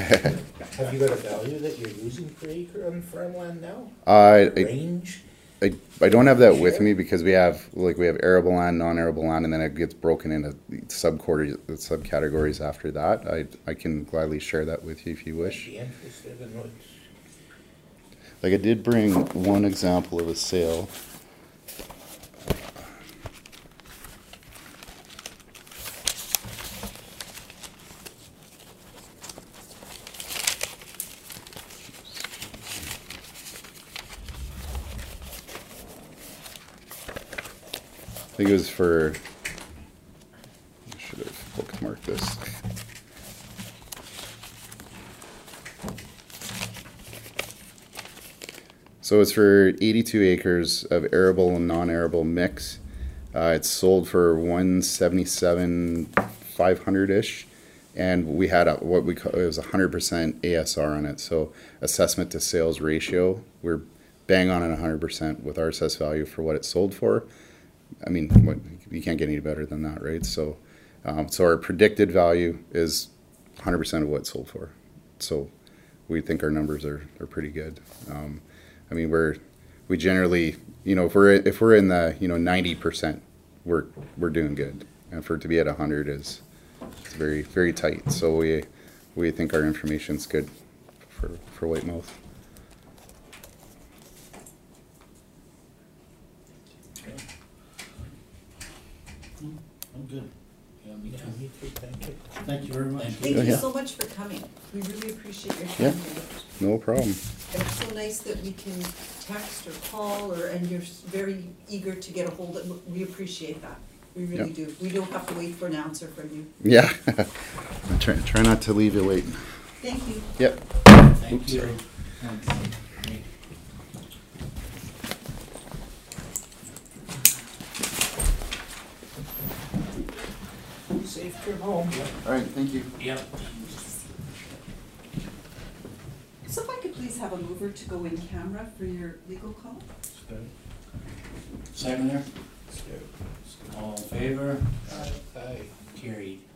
Have you got a value that you're losing per acre on farmland now? I, I, Range? I, I don't have that with me because we have, like, we have arable land, non-arable land, and then it gets broken into sub-quarter, subcategories after that. I, I can gladly share that with you if you wish. I'd be interested in what, Like, I did bring one example of a sale. I think it was for, I should have bookmarked this. So it's for eighty-two acres of arable and non-arable mix. Uh, it's sold for one seventy-seven five hundred ish, and we had a, what we call, it was a hundred percent A S R on it. So assessment to sales ratio, we're bang on at a hundred percent with our assessed value for what it sold for. I mean, what, you can't get any better than that, right? So, um, so our predicted value is one hundred percent of what it sold for. So, we think our numbers are, are pretty good. Um, I mean, we're we generally, you know, if we're if we're in the you know ninety percent, we're we're doing good, and for it to be at a hundred is it's very very tight. So we we think our information's good for for Whitemouth. I'm good. Yeah, me too. me too, thank you. Thank you very much. Thank Thank Yeah. you so much for coming. We really appreciate your Yeah. time. here. No problem. And it's so nice that we can text or call, or, and you're s- very eager to get a hold of, we appreciate that. We really Yeah. do. We don't have to wait for an answer from you. Yeah, I try try not to leave you waiting. Thank you. Yep. Thank Oops, you. sorry. Great. Safe trip home. All right, thank you. Yep. So if I could please have a mover to go in camera for your legal call? Seconder, all in favor? Aye. Carried.